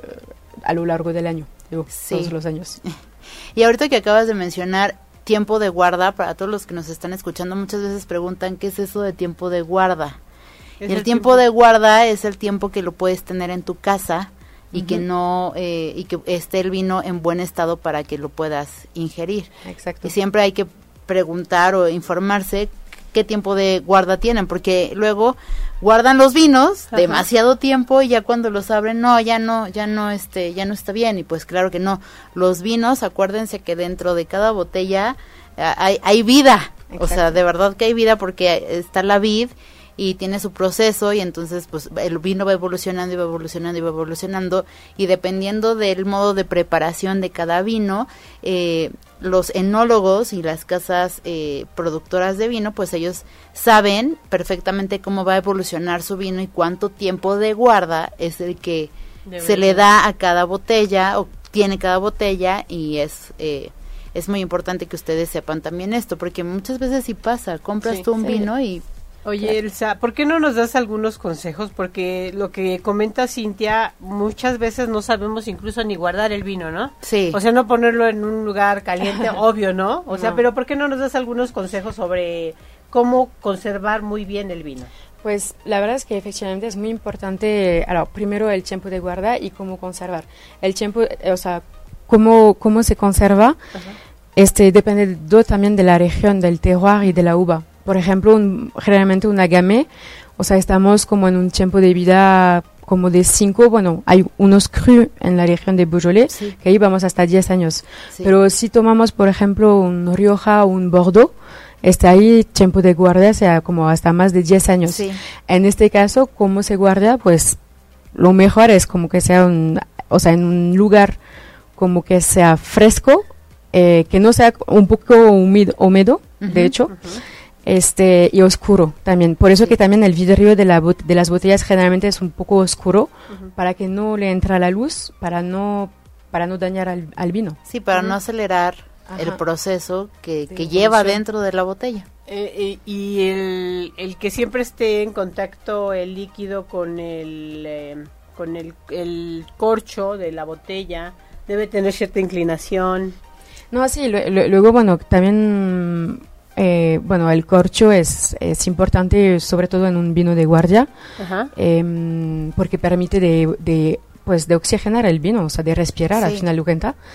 [SPEAKER 5] a lo largo del año, digo, sí. todos los años.
[SPEAKER 3] Y ahorita que acabas de mencionar tiempo de guarda, para todos los que nos están escuchando, muchas veces preguntan qué es eso de tiempo de guarda. Y el, el tiempo, tiempo de guarda es el tiempo que lo puedes tener en tu casa y uh-huh. que no eh, y que esté el vino en buen estado para que lo puedas ingerir.
[SPEAKER 5] Exacto.
[SPEAKER 3] Y siempre hay que preguntar o informarse qué tiempo de guarda tienen, porque luego guardan los vinos Ajá. demasiado tiempo y ya cuando los abren, no, ya no, ya no, este, ya no está bien. Y pues claro que no. Los vinos, acuérdense que dentro de cada botella uh, hay, hay vida. Exacto. O sea, de verdad que hay vida porque está la vid y tiene su proceso y entonces pues el vino va evolucionando y va evolucionando y va evolucionando y dependiendo del modo de preparación de cada vino, eh, los enólogos y las casas eh, productoras de vino, pues ellos saben perfectamente cómo va a evolucionar su vino y cuánto tiempo de guarda es el que Debe se le da a cada botella o tiene cada botella y es... Eh, es muy importante que ustedes sepan también esto, porque muchas veces sí pasa, compras sí, tú un sí. vino y...
[SPEAKER 2] Oye, Elsa, ¿por qué no nos das algunos consejos? Porque lo que comenta Cintia, muchas veces no sabemos incluso ni guardar el vino, ¿no?
[SPEAKER 3] Sí.
[SPEAKER 2] O sea, no ponerlo en un lugar caliente, obvio, ¿no? O no. sea, pero ¿por qué no nos das algunos consejos sobre cómo conservar muy bien el vino?
[SPEAKER 5] Pues la verdad es que efectivamente es muy importante, alors, primero el tiempo de guarda y cómo conservar. El tiempo, o sea, cómo, cómo se conserva, Ajá. este depende de, también de la región, del terroir y de la uva. Por ejemplo, un, generalmente una gamay, o sea, estamos como en un tiempo de vida como de cinco, bueno, hay unos crus en la región de Beaujolais, sí. que ahí vamos hasta diez años. Sí. Pero si tomamos, por ejemplo, un Rioja o un Bordeaux, está ahí tiempo de guarda, sea como hasta más de diez años.
[SPEAKER 3] Sí.
[SPEAKER 5] En este caso, ¿cómo se guarda? Pues lo mejor es como que sea un, o sea, en un lugar como que sea fresco, eh, que no sea un poco húmedo, húmedo uh-huh, de hecho, uh-huh. este y oscuro también. Por eso sí. que también el vidrio de, la bot- de las botellas generalmente es un poco oscuro uh-huh. para que no le entre la luz, para no para no dañar al, al vino.
[SPEAKER 3] Sí, para uh-huh. no acelerar Ajá. el proceso que, que lleva dentro de la botella.
[SPEAKER 2] Eh, eh, y el, el que siempre esté en contacto el líquido con el eh, con el, el corcho de la botella debe tener cierta inclinación.
[SPEAKER 5] No, sí, lo, lo, luego, bueno, también, eh, bueno, el corcho es, es importante, sobre todo en un vino de guardia, Ajá. Eh, porque permite de, de, pues, de oxigenar el vino, o sea, de respirar sí. al final de cuentas.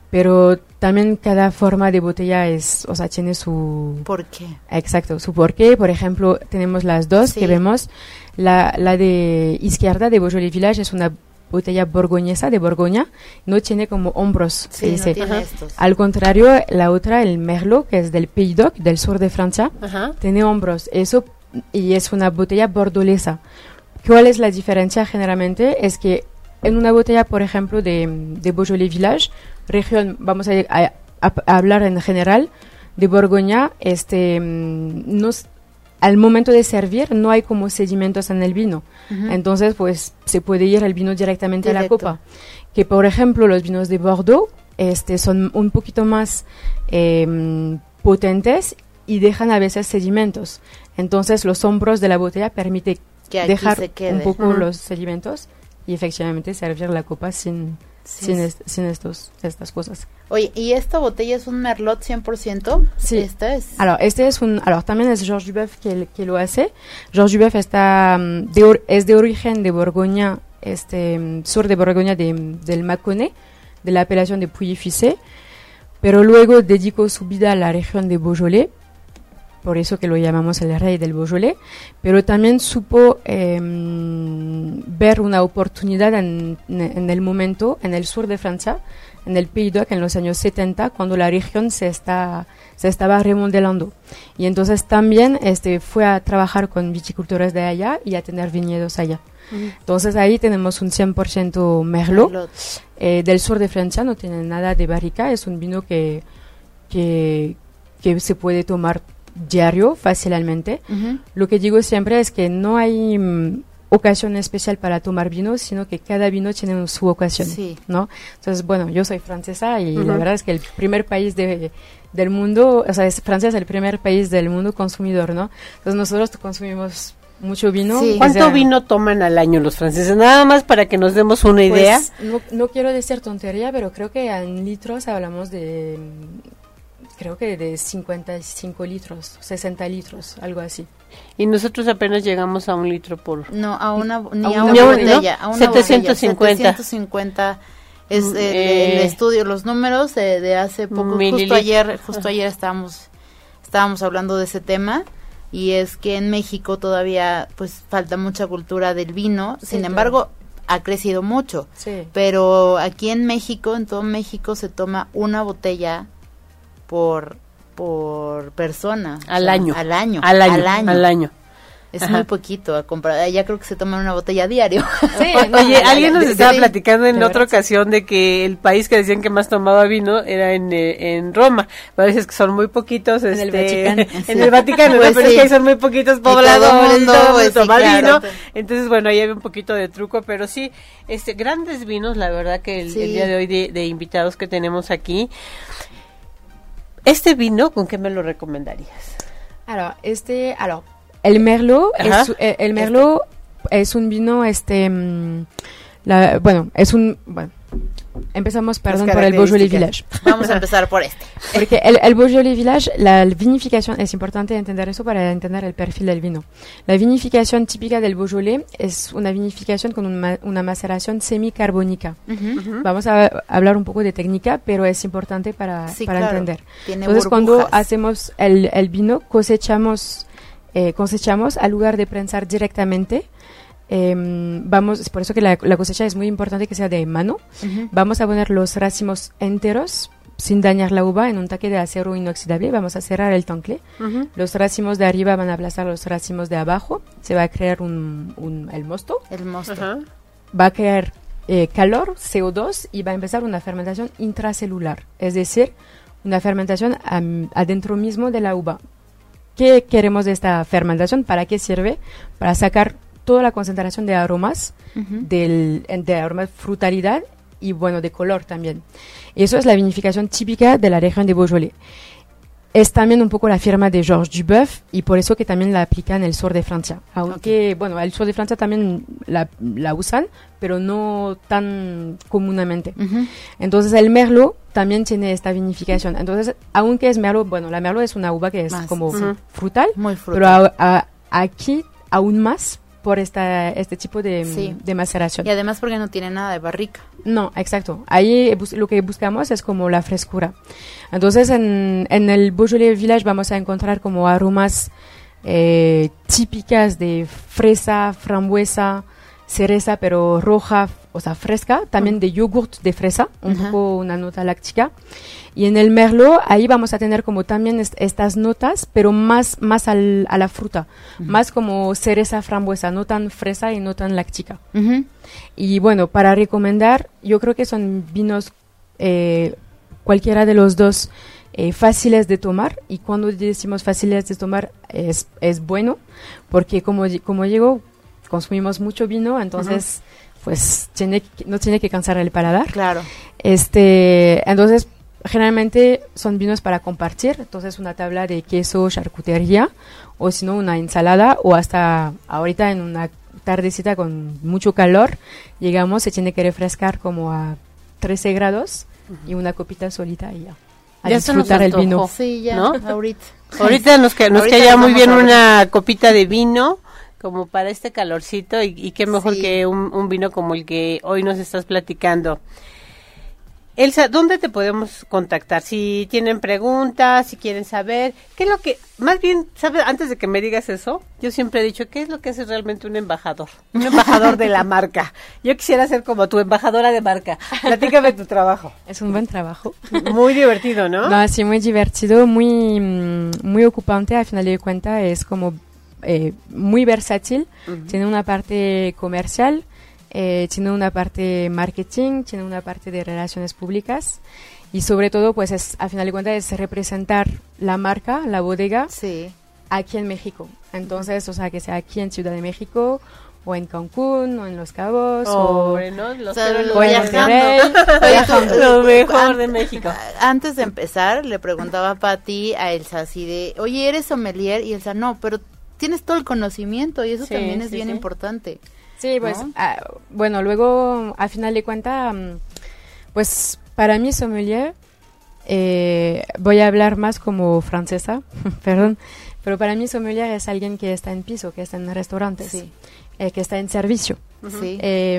[SPEAKER 5] pero también cada forma de botella es, o sea, tiene su...
[SPEAKER 3] ¿Por qué?
[SPEAKER 5] Exacto, su porqué. Por ejemplo, tenemos las dos
[SPEAKER 3] Sí.
[SPEAKER 5] que vemos. La, la de izquierda, de Beaujolais Village, es una botella borgoñesa de Borgoña. No tiene como hombros, se
[SPEAKER 3] Sí,
[SPEAKER 5] dice.
[SPEAKER 3] no tiene
[SPEAKER 2] Ajá.
[SPEAKER 3] estos.
[SPEAKER 5] Al contrario, la otra, el Merlot, que es del Pays d'Oc, del sur de Francia,
[SPEAKER 2] Ajá.
[SPEAKER 5] tiene hombros. Eso, y es una botella bordolesa. ¿Cuál es la diferencia generalmente? Es que en una botella, por ejemplo, de, de Beaujolais Village, región, vamos a, a- a hablar en general, de Borgoña, este, mm, no, s- al momento de servir no hay como sedimentos en el vino.
[SPEAKER 3] Ujú.
[SPEAKER 5] Entonces, pues se puede ir el vino directamente a la
[SPEAKER 3] Directo.
[SPEAKER 5] copa. Que, por ejemplo, los vinos de Bordeaux este, son un poquito más eh, potentes y dejan a veces sedimentos. Entonces, los hombros de la botella permiten
[SPEAKER 3] Que aquí
[SPEAKER 5] dejar
[SPEAKER 3] se quede.
[SPEAKER 5] un poco
[SPEAKER 2] Ujú.
[SPEAKER 5] los sedimentos y efectivamente servir la copa sin,
[SPEAKER 3] Sí,
[SPEAKER 5] sin,
[SPEAKER 3] sí.
[SPEAKER 5] est- sin estos, estas cosas.
[SPEAKER 3] Oye, ¿y esta botella es un Merlot cien por ciento?
[SPEAKER 5] Sí.
[SPEAKER 3] Esta es.
[SPEAKER 5] Alors, este es un, alors también es Georges Duboeuf que, que lo hace. Georges Duboeuf está, mm, de or- es de origen de Borgoña, este, mm, sur de Borgoña de, del Mâconnais, de la apelación de Puy-y-Fissé, pero luego dedicó su vida a la región de Beaujolais, por eso que lo llamamos el rey del Beaujolais, pero también supo eh, ver una oportunidad en, en el momento, en el sur de Francia, en el Pays d'Oc, en los años setenta, cuando la región se, está, se estaba remodelando. Y entonces también este, fue a trabajar con viticultores de allá y a tener viñedos allá. Entonces ahí tenemos un cien por ciento Merlot,
[SPEAKER 3] Merlot.
[SPEAKER 5] eh, del sur de Francia, no tiene nada de barrica, es un vino que, que, que se puede tomar diario fácilmente.
[SPEAKER 3] Ujú.
[SPEAKER 5] Lo que digo siempre es que no hay mm, ocasión especial para tomar vino, sino que cada vino tiene su ocasión,
[SPEAKER 3] Sí.
[SPEAKER 5] ¿no? Entonces, bueno, yo soy francesa y
[SPEAKER 2] Ujú.
[SPEAKER 5] la verdad es que el primer país de, del mundo, o sea, es, Francia es el primer país del mundo consumidor, ¿no? Entonces nosotros consumimos mucho vino.
[SPEAKER 3] Sí.
[SPEAKER 5] que
[SPEAKER 2] ¿Cuánto
[SPEAKER 5] sea-
[SPEAKER 2] vino toman al año los franceses? Nada más para que nos demos una idea.
[SPEAKER 5] Pues, no, no quiero decir tontería, pero creo que en litros hablamos de, mm, creo que de cincuenta y cinco litros, sesenta litros, algo así.
[SPEAKER 2] Y nosotros apenas llegamos a un litro por...
[SPEAKER 3] No, a una, ni
[SPEAKER 5] A
[SPEAKER 3] a
[SPEAKER 5] una
[SPEAKER 3] una
[SPEAKER 2] botella,
[SPEAKER 3] botella,
[SPEAKER 2] ¿no?
[SPEAKER 3] a una
[SPEAKER 2] setecientos cincuenta.
[SPEAKER 3] botella. setecientos cincuenta es el,
[SPEAKER 2] Eh.
[SPEAKER 3] el estudio, los números de, de hace poco. Justo
[SPEAKER 2] Mililitros.
[SPEAKER 3] ayer, justo ayer estábamos, estábamos hablando de ese tema. Y es que en México todavía pues falta mucha cultura del vino.
[SPEAKER 5] Sí,
[SPEAKER 3] Sin
[SPEAKER 5] claro.
[SPEAKER 3] embargo, ha crecido mucho.
[SPEAKER 5] Sí.
[SPEAKER 3] Pero aquí en México, en todo México, se toma una botella por por persona.
[SPEAKER 2] Al
[SPEAKER 3] O sea,
[SPEAKER 2] año.
[SPEAKER 3] Al año.
[SPEAKER 2] Al año. Al año.
[SPEAKER 3] Es
[SPEAKER 2] Ajá.
[SPEAKER 3] muy poquito a comprar. Allá creo que se toman una botella diario.
[SPEAKER 5] Sí,
[SPEAKER 2] O- Oye,
[SPEAKER 5] no,
[SPEAKER 2] alguien nos
[SPEAKER 3] de-
[SPEAKER 2] estaba
[SPEAKER 3] de-
[SPEAKER 2] platicando en
[SPEAKER 5] de
[SPEAKER 2] otra
[SPEAKER 5] verdad, sí.
[SPEAKER 2] ocasión de que el país que decían que más tomaba vino era en, eh, en Roma. Parece que son muy poquitos.
[SPEAKER 5] En el
[SPEAKER 2] este,
[SPEAKER 5] Vaticano.
[SPEAKER 2] En el Vaticano, ¿no?
[SPEAKER 3] Pues
[SPEAKER 2] Pero
[SPEAKER 3] sí.
[SPEAKER 2] es que ahí son muy poquitos
[SPEAKER 3] todo
[SPEAKER 2] pobladores,
[SPEAKER 3] mundo,
[SPEAKER 2] todo el mundo
[SPEAKER 3] pues sí,
[SPEAKER 2] toma
[SPEAKER 3] claro.
[SPEAKER 2] vino. Entonces, bueno, ahí había un poquito de truco, pero sí, este, grandes vinos, la verdad que el,
[SPEAKER 3] Sí.
[SPEAKER 2] el día de hoy de, de invitados que tenemos aquí. Este vino, ¿con qué me lo recomendarías?
[SPEAKER 5] Alors, este, alors, el Merlot,
[SPEAKER 2] Ajá.
[SPEAKER 5] es, el, el Merlot es un vino, este, mm, la, bueno, es un, bueno, empezamos, perdón, por el Beaujolais Village.
[SPEAKER 3] Vamos a empezar por este.
[SPEAKER 5] Porque el, el Beaujolais Village, la vinificación, es importante entender eso para entender el perfil del vino. La vinificación típica del Beaujolais es una vinificación con un ma- una maceración semicarbónica.
[SPEAKER 3] Ujú.
[SPEAKER 5] Vamos a hablar un poco de técnica, pero es importante para,
[SPEAKER 3] Sí,
[SPEAKER 5] para
[SPEAKER 3] claro.
[SPEAKER 5] entender.
[SPEAKER 3] Tiene
[SPEAKER 5] Entonces, cuando
[SPEAKER 3] burbujas.
[SPEAKER 5] hacemos el, el vino, cosechamos, eh, cosechamos al lugar de prensar directamente. Eh, vamos, es por eso que la, la cosecha es muy importante que sea de mano.
[SPEAKER 3] Ujú.
[SPEAKER 5] Vamos a poner los racimos enteros sin dañar la uva en un taque de acero inoxidable. Vamos a cerrar el tanque.
[SPEAKER 2] Ujú.
[SPEAKER 5] Los racimos de arriba van a aplastar los racimos de abajo. Se va a crear un, un- el mosto.
[SPEAKER 3] El mosto.
[SPEAKER 2] Ajá.
[SPEAKER 5] Va a crear eh, calor, C O dos, y va a empezar una fermentación intracelular. Es decir, una fermentación am- adentro mismo de la uva. ¿Qué queremos de esta fermentación? ¿Para qué sirve? Para sacar toda la concentración de aromas,
[SPEAKER 3] Ujú.
[SPEAKER 5] del, de aromas, frutalidad y, bueno, de color también. Y eso es la vinificación típica de la región de Beaujolais. Es también un poco la firma de Georges Duboeuf y por eso que también la aplica en el sur de Francia. Aunque, bueno, el sur de Francia también la, la usan, pero no tan comúnmente.
[SPEAKER 3] Ujú.
[SPEAKER 5] Entonces el Merlot también tiene esta vinificación. Entonces, aunque es Merlot, bueno, la Merlot es una uva que es
[SPEAKER 3] Más,
[SPEAKER 5] como
[SPEAKER 2] sí.
[SPEAKER 5] frutal,
[SPEAKER 3] Muy frutal.
[SPEAKER 5] pero a- a- aquí aún más por esta este tipo de,
[SPEAKER 3] sí.
[SPEAKER 5] de maceración.
[SPEAKER 3] Y además porque no tiene nada de barrica.
[SPEAKER 5] No, exacto. Ahí bus- lo que buscamos es como la frescura. Entonces, en, en el Beaujolais Village vamos a encontrar como aromas eh, típicas de fresa, frambuesa, cereza, pero roja, o sea, fresca. También uh-huh. de yogurt de fresa, un uh-huh. poco una nota láctica. Y en el Merlot, ahí vamos a tener como también est- estas notas, pero más, más al, a la fruta. Uh-huh. Más como cereza, frambuesa, no tan fresa y no tan láctica. Uh-huh. Y bueno, para recomendar, yo creo que son vinos, eh, cualquiera de los dos, eh, fáciles de tomar. Y cuando decimos fáciles de tomar, es, es bueno, porque como, como digo, consumimos mucho vino, entonces, uh-huh. pues, tiene, no tiene que cansar el paladar.
[SPEAKER 3] Claro.
[SPEAKER 5] Este, entonces, generalmente son vinos para compartir, entonces una tabla de queso, charcutería, o si no una ensalada, o hasta ahorita en una tardecita con mucho calor, llegamos, se tiene que refrescar como a trece grados uh-huh. y una copita solita y ya. A
[SPEAKER 2] ya
[SPEAKER 5] disfrutar el vino.
[SPEAKER 3] Sí, ya,
[SPEAKER 2] ¿no?
[SPEAKER 3] ahorita.
[SPEAKER 2] Ahorita nos, que, nos
[SPEAKER 3] ahorita
[SPEAKER 2] caía
[SPEAKER 3] nos
[SPEAKER 2] muy bien
[SPEAKER 3] a
[SPEAKER 2] una copita de vino, como para este calorcito, y, y qué mejor
[SPEAKER 3] sí.
[SPEAKER 2] que un, un vino como el que hoy nos estás platicando. Elsa, ¿dónde te podemos contactar? Si tienen preguntas, si quieren saber, ¿qué es lo que, más bien, sabes, antes de que me digas eso, yo siempre he dicho, ¿qué es lo que hace realmente un embajador? Un embajador de la marca. Yo quisiera ser como tu embajadora de marca. Platícame tu trabajo.
[SPEAKER 5] Es un buen trabajo.
[SPEAKER 2] Muy divertido, ¿no?
[SPEAKER 5] No, sí, muy divertido, muy, muy ocupante, al final de cuentas es como eh, muy versátil, uh-huh. tiene una parte comercial, Eh, tiene una parte marketing, tiene una parte de relaciones públicas y sobre todo, pues, es, a final de cuentas, es representar la marca, la bodega,
[SPEAKER 3] sí.
[SPEAKER 5] aquí en México. Entonces, o sea, que sea aquí en Ciudad de México o en Cancún o en Los Cabos
[SPEAKER 2] oh,
[SPEAKER 5] o,
[SPEAKER 2] bueno, los
[SPEAKER 5] o en Monterrey.
[SPEAKER 2] Lo mejor de México.
[SPEAKER 3] Antes de empezar, le preguntaba a Pati a Elsa así de, oye, ¿eres sommelier? Y Elsa, no, pero tienes todo el conocimiento y eso sí, también es sí, bien sí. importante.
[SPEAKER 5] Sí, pues, ¿no? uh, bueno, luego, al final de cuentas, um, pues, para mí sommelier, eh, voy a hablar más como francesa, perdón, pero para mí sommelier es alguien que está en piso, que está en restaurantes, sí. eh, que está en servicio.
[SPEAKER 3] Uh-huh. Sí.
[SPEAKER 5] Eh,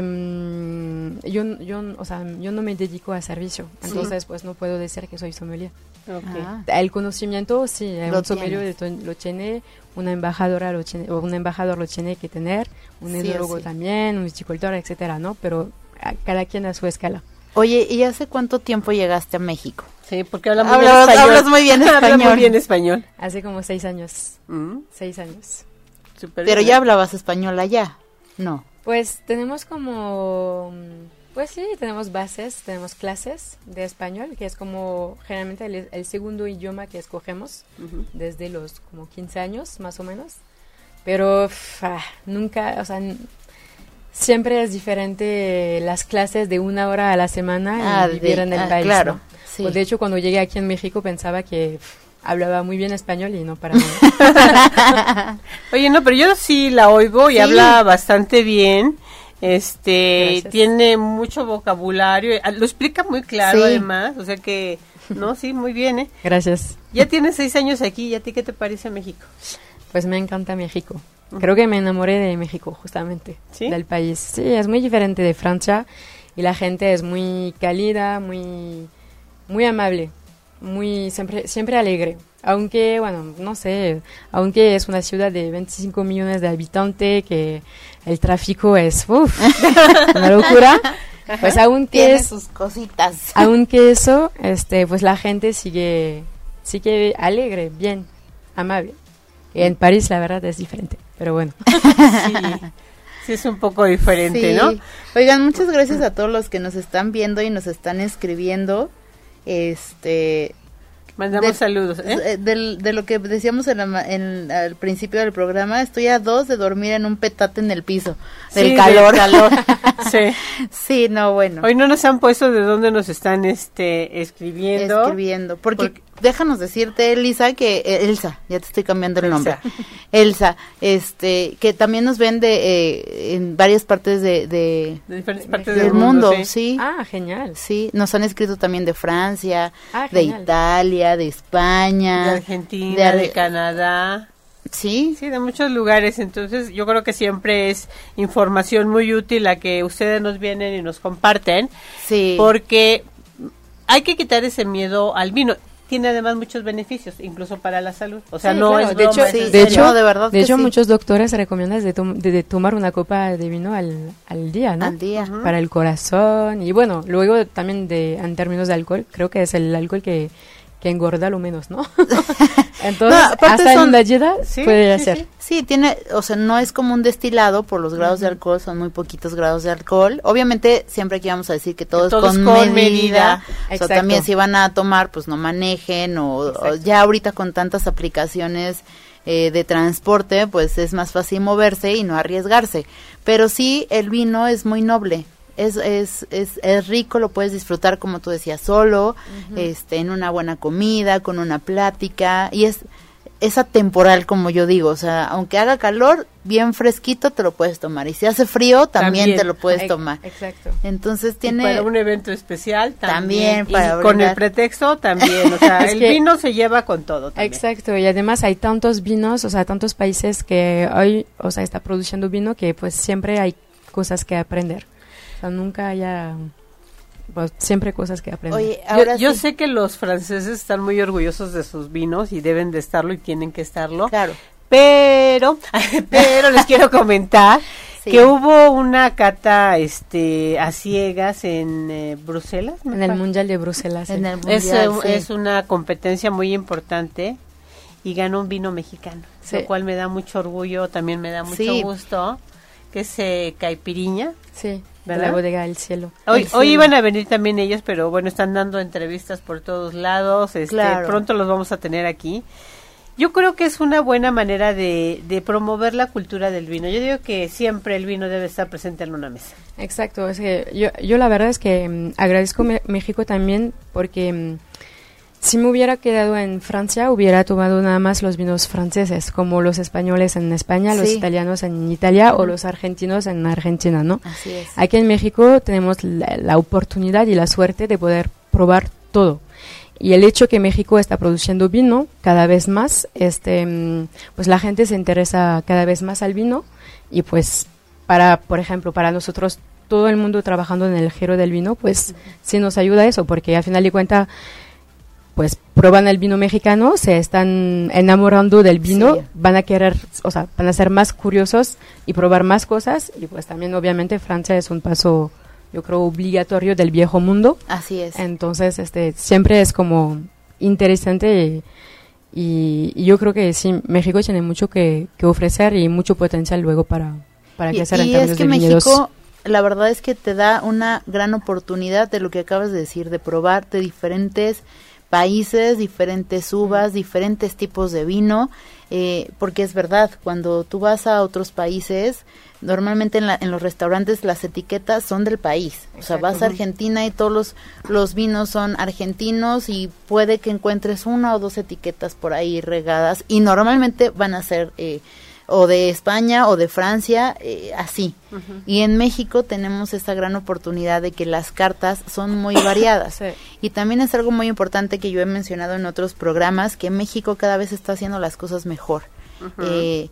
[SPEAKER 5] yo, yo, o sea, yo no me dedico a servicio, entonces, sí. pues, no puedo decir que soy sommelier. Okay. Ah. El conocimiento, sí, lo un sommelier lo tiene, una embajadora lo tiene, o un embajador lo tiene que tener, un sí, enólogo sí. también, un viticultor, etcétera, ¿no? Pero a, cada quien a su escala.
[SPEAKER 3] Oye, ¿y hace cuánto tiempo llegaste a México?
[SPEAKER 2] Sí, porque hablas muy,
[SPEAKER 3] hablas,
[SPEAKER 2] bien
[SPEAKER 3] hablas muy bien español.
[SPEAKER 2] Hablas muy bien español.
[SPEAKER 5] Hace como seis años.
[SPEAKER 2] ¿Mm?
[SPEAKER 5] Seis años.
[SPEAKER 3] Super Pero bien, ya ¿eh? Hablabas español allá, ¿no?
[SPEAKER 5] Pues tenemos como... Pues sí, tenemos bases, tenemos clases de español, que es como generalmente el, el segundo idioma que escogemos uh-huh. desde los como quince años, más o menos. Pero ah, nunca, o sea, n- siempre es diferente las clases de una hora a la semana
[SPEAKER 3] ah,
[SPEAKER 5] y vivir
[SPEAKER 3] de,
[SPEAKER 5] en el
[SPEAKER 3] ah,
[SPEAKER 5] país,
[SPEAKER 3] claro,
[SPEAKER 5] ¿no?
[SPEAKER 3] Sí.
[SPEAKER 5] Pues de hecho, cuando llegué aquí en México pensaba que pff, hablaba muy bien español y no para nada.
[SPEAKER 2] Oye, no, pero yo sí la oigo y sí. habla bastante bien. Este, Gracias. Tiene mucho vocabulario, lo explica muy claro sí. además, o sea que, no, sí, muy bien, ¿eh?
[SPEAKER 5] Gracias.
[SPEAKER 2] Ya tienes seis años aquí, ¿y a ti qué te parece México?
[SPEAKER 5] Pues me encanta México, uh-huh. creo que me enamoré de México justamente, ¿sí? Del país, sí, es muy diferente de Francia y la gente es muy cálida, muy, muy amable, muy, siempre, siempre alegre. Aunque, bueno, no sé, aunque es una ciudad de veinticinco millones de habitantes, que el tráfico es uf, una locura, pues aunque
[SPEAKER 3] tiene
[SPEAKER 5] es,
[SPEAKER 3] sus cositas.
[SPEAKER 5] Aunque eso, este, pues la gente sigue, sigue alegre, bien, amable. Y en París la verdad es diferente, pero bueno.
[SPEAKER 2] Sí, sí es un poco diferente, sí. ¿no?
[SPEAKER 3] Oigan, muchas gracias a todos los que nos están viendo y nos están escribiendo, este...
[SPEAKER 2] Mandamos de, saludos. ¿eh?
[SPEAKER 3] De, de lo que decíamos en la, en, al principio del programa, estoy a dos de dormir en un petate en el piso, del
[SPEAKER 2] sí,
[SPEAKER 3] calor.
[SPEAKER 2] Del calor. Sí.
[SPEAKER 3] Sí, no, bueno.
[SPEAKER 2] Hoy no nos han puesto de dónde nos están este escribiendo.
[SPEAKER 3] Escribiendo, porque, porque déjanos decirte, Elisa, que eh, Elsa, ya te estoy cambiando el nombre. Elsa, Elsa este, que también nos ven de eh, en varias partes de, de,
[SPEAKER 2] de diferentes partes
[SPEAKER 3] del,
[SPEAKER 2] del
[SPEAKER 3] mundo,
[SPEAKER 2] mundo,
[SPEAKER 3] sí. sí.
[SPEAKER 5] Ah, genial.
[SPEAKER 3] Sí, nos han escrito también de Francia,
[SPEAKER 5] ah,
[SPEAKER 3] de Italia, de España,
[SPEAKER 2] de Argentina, de, de Canadá.
[SPEAKER 3] Sí.
[SPEAKER 2] Sí, de muchos lugares. Entonces, yo creo que siempre es información muy útil la que ustedes nos vienen y nos comparten.
[SPEAKER 3] Sí.
[SPEAKER 2] Porque hay que quitar ese miedo al vino. Tiene además muchos beneficios, incluso para la salud. O sea,
[SPEAKER 5] sí,
[SPEAKER 2] no
[SPEAKER 5] claro.
[SPEAKER 2] es
[SPEAKER 5] de
[SPEAKER 2] broma,
[SPEAKER 5] hecho,
[SPEAKER 2] es en
[SPEAKER 5] de
[SPEAKER 2] serio.
[SPEAKER 5] hecho,
[SPEAKER 3] No, de verdad
[SPEAKER 5] de
[SPEAKER 3] que
[SPEAKER 5] hecho
[SPEAKER 3] sí.
[SPEAKER 5] muchos doctores recomiendan de, tom- de, de tomar una copa de vino al, al día, ¿no?
[SPEAKER 3] Al día.
[SPEAKER 2] Ujú.
[SPEAKER 5] Para el corazón y bueno, luego también de en términos de alcohol, creo que es el alcohol que, que engorda lo menos, ¿no? Entonces,
[SPEAKER 3] No, aparte
[SPEAKER 5] hasta
[SPEAKER 3] son-
[SPEAKER 5] en medida
[SPEAKER 2] Sí,
[SPEAKER 5] puede
[SPEAKER 2] sí,
[SPEAKER 5] ser.
[SPEAKER 2] sí.
[SPEAKER 3] Sí, tiene, o sea, no es como un destilado por los grados de alcohol, son muy poquitos grados de alcohol. Obviamente, siempre aquí vamos a decir que todo,
[SPEAKER 2] Que
[SPEAKER 3] es,
[SPEAKER 2] todo
[SPEAKER 3] con
[SPEAKER 2] es con
[SPEAKER 3] medida.
[SPEAKER 2] medida.
[SPEAKER 3] O sea,
[SPEAKER 5] Exacto.
[SPEAKER 3] también si van a tomar, pues no manejen, o, o
[SPEAKER 2] Exacto.
[SPEAKER 3] ya ahorita con tantas aplicaciones eh, de transporte, pues es más fácil moverse y no arriesgarse. Pero sí, el vino es muy noble. Es, es, es, es rico, lo puedes disfrutar como tú decías, solo, este, en una buena comida, con una plática, y es, es atemporal, como yo digo, o sea, aunque haga calor, bien fresquito te lo puedes tomar, y si hace frío, también,
[SPEAKER 2] También.
[SPEAKER 3] te lo puedes
[SPEAKER 5] Ex-
[SPEAKER 3] tomar.
[SPEAKER 5] Exacto.
[SPEAKER 3] Entonces
[SPEAKER 2] Y
[SPEAKER 3] tiene...
[SPEAKER 2] para un evento especial
[SPEAKER 3] También,
[SPEAKER 2] también,
[SPEAKER 3] para
[SPEAKER 2] y con el
[SPEAKER 3] brindar.
[SPEAKER 2] pretexto también, o sea,
[SPEAKER 5] Es
[SPEAKER 2] el
[SPEAKER 5] que-
[SPEAKER 2] vino se lleva con todo también.
[SPEAKER 5] Exacto, y además hay tantos vinos, o sea, tantos países que hoy, o sea, está produciendo vino que pues siempre hay cosas que aprender. O sea, nunca haya, pues siempre hay cosas que aprender.
[SPEAKER 3] Oye,
[SPEAKER 2] Yo,
[SPEAKER 3] ahora
[SPEAKER 2] yo
[SPEAKER 3] sí,
[SPEAKER 2] sé que los franceses están muy orgullosos de sus vinos y deben de estarlo y tienen que estarlo,
[SPEAKER 3] claro,
[SPEAKER 2] pero, pero les quiero comentar
[SPEAKER 3] sí.
[SPEAKER 2] que hubo una cata, este, a ciegas en eh, Bruselas. me
[SPEAKER 5] en el
[SPEAKER 2] parece.
[SPEAKER 5] Mundial de Bruselas.
[SPEAKER 3] en
[SPEAKER 5] sí.
[SPEAKER 3] el
[SPEAKER 2] Es,
[SPEAKER 3] mundial,
[SPEAKER 2] eh,
[SPEAKER 3] sí.
[SPEAKER 2] es una competencia muy importante y ganó un vino mexicano,
[SPEAKER 5] Sí.
[SPEAKER 2] lo cual me da mucho orgullo, también me da mucho
[SPEAKER 3] Sí.
[SPEAKER 2] gusto, que es eh, Caipiriña.
[SPEAKER 5] Sí, de
[SPEAKER 2] ¿verdad?
[SPEAKER 5] la bodega del cielo.
[SPEAKER 2] Hoy,
[SPEAKER 3] El
[SPEAKER 2] hoy
[SPEAKER 3] cielo.
[SPEAKER 2] iban a venir también ellos, pero bueno, están dando entrevistas por todos lados, este,
[SPEAKER 3] Claro.
[SPEAKER 2] pronto los vamos a tener aquí. Yo creo que es una buena manera de, de promover la cultura del vino. Yo digo que siempre el vino debe estar presente en una mesa.
[SPEAKER 5] Exacto, es que yo, yo la verdad es que mm, agradezco Me- México también porque mm, si me hubiera quedado en Francia hubiera tomado nada más los vinos franceses, como los españoles en España, los
[SPEAKER 3] Sí.
[SPEAKER 5] italianos en Italia o los argentinos en Argentina, ¿no?
[SPEAKER 3] Así es.
[SPEAKER 5] Aquí en México tenemos la, la oportunidad y la suerte de poder probar todo. Y el hecho que México está produciendo vino cada vez más, este, mm, pues la gente se interesa cada vez más al vino y pues para, por ejemplo, para nosotros todo el mundo trabajando en el giro del vino, pues sí nos ayuda eso, porque al final de cuentas, pues prueban el vino mexicano, se están enamorando del vino,
[SPEAKER 3] Sí.
[SPEAKER 5] van a querer, o sea, van a ser más curiosos y probar más cosas y pues también obviamente Francia es un paso, yo creo, obligatorio del viejo mundo.
[SPEAKER 3] Así es.
[SPEAKER 5] Entonces, este, siempre es como interesante y, y- y yo creo que sí, México tiene mucho que, que ofrecer y mucho potencial luego para, para
[SPEAKER 3] Y,
[SPEAKER 5] crecer en
[SPEAKER 3] y
[SPEAKER 5] términos
[SPEAKER 3] es que
[SPEAKER 5] de viñedos.
[SPEAKER 3] México, la verdad es que te da una gran oportunidad de lo que acabas de decir, de probar de diferentes países, diferentes uvas, diferentes tipos de vino, eh, porque es verdad, cuando tú vas a otros países, normalmente en, la, en los restaurantes las etiquetas son del país, o sea, vas a Argentina y todos los, los vinos son argentinos y puede que encuentres una o dos etiquetas por ahí regadas y normalmente van a ser eh, o de España o de Francia, eh, así. Y en México tenemos esta gran oportunidad de que las cartas son muy variadas.
[SPEAKER 5] Sí.
[SPEAKER 3] Y también es algo muy importante que yo he mencionado en otros programas, que México cada vez está haciendo las cosas mejor. Eh,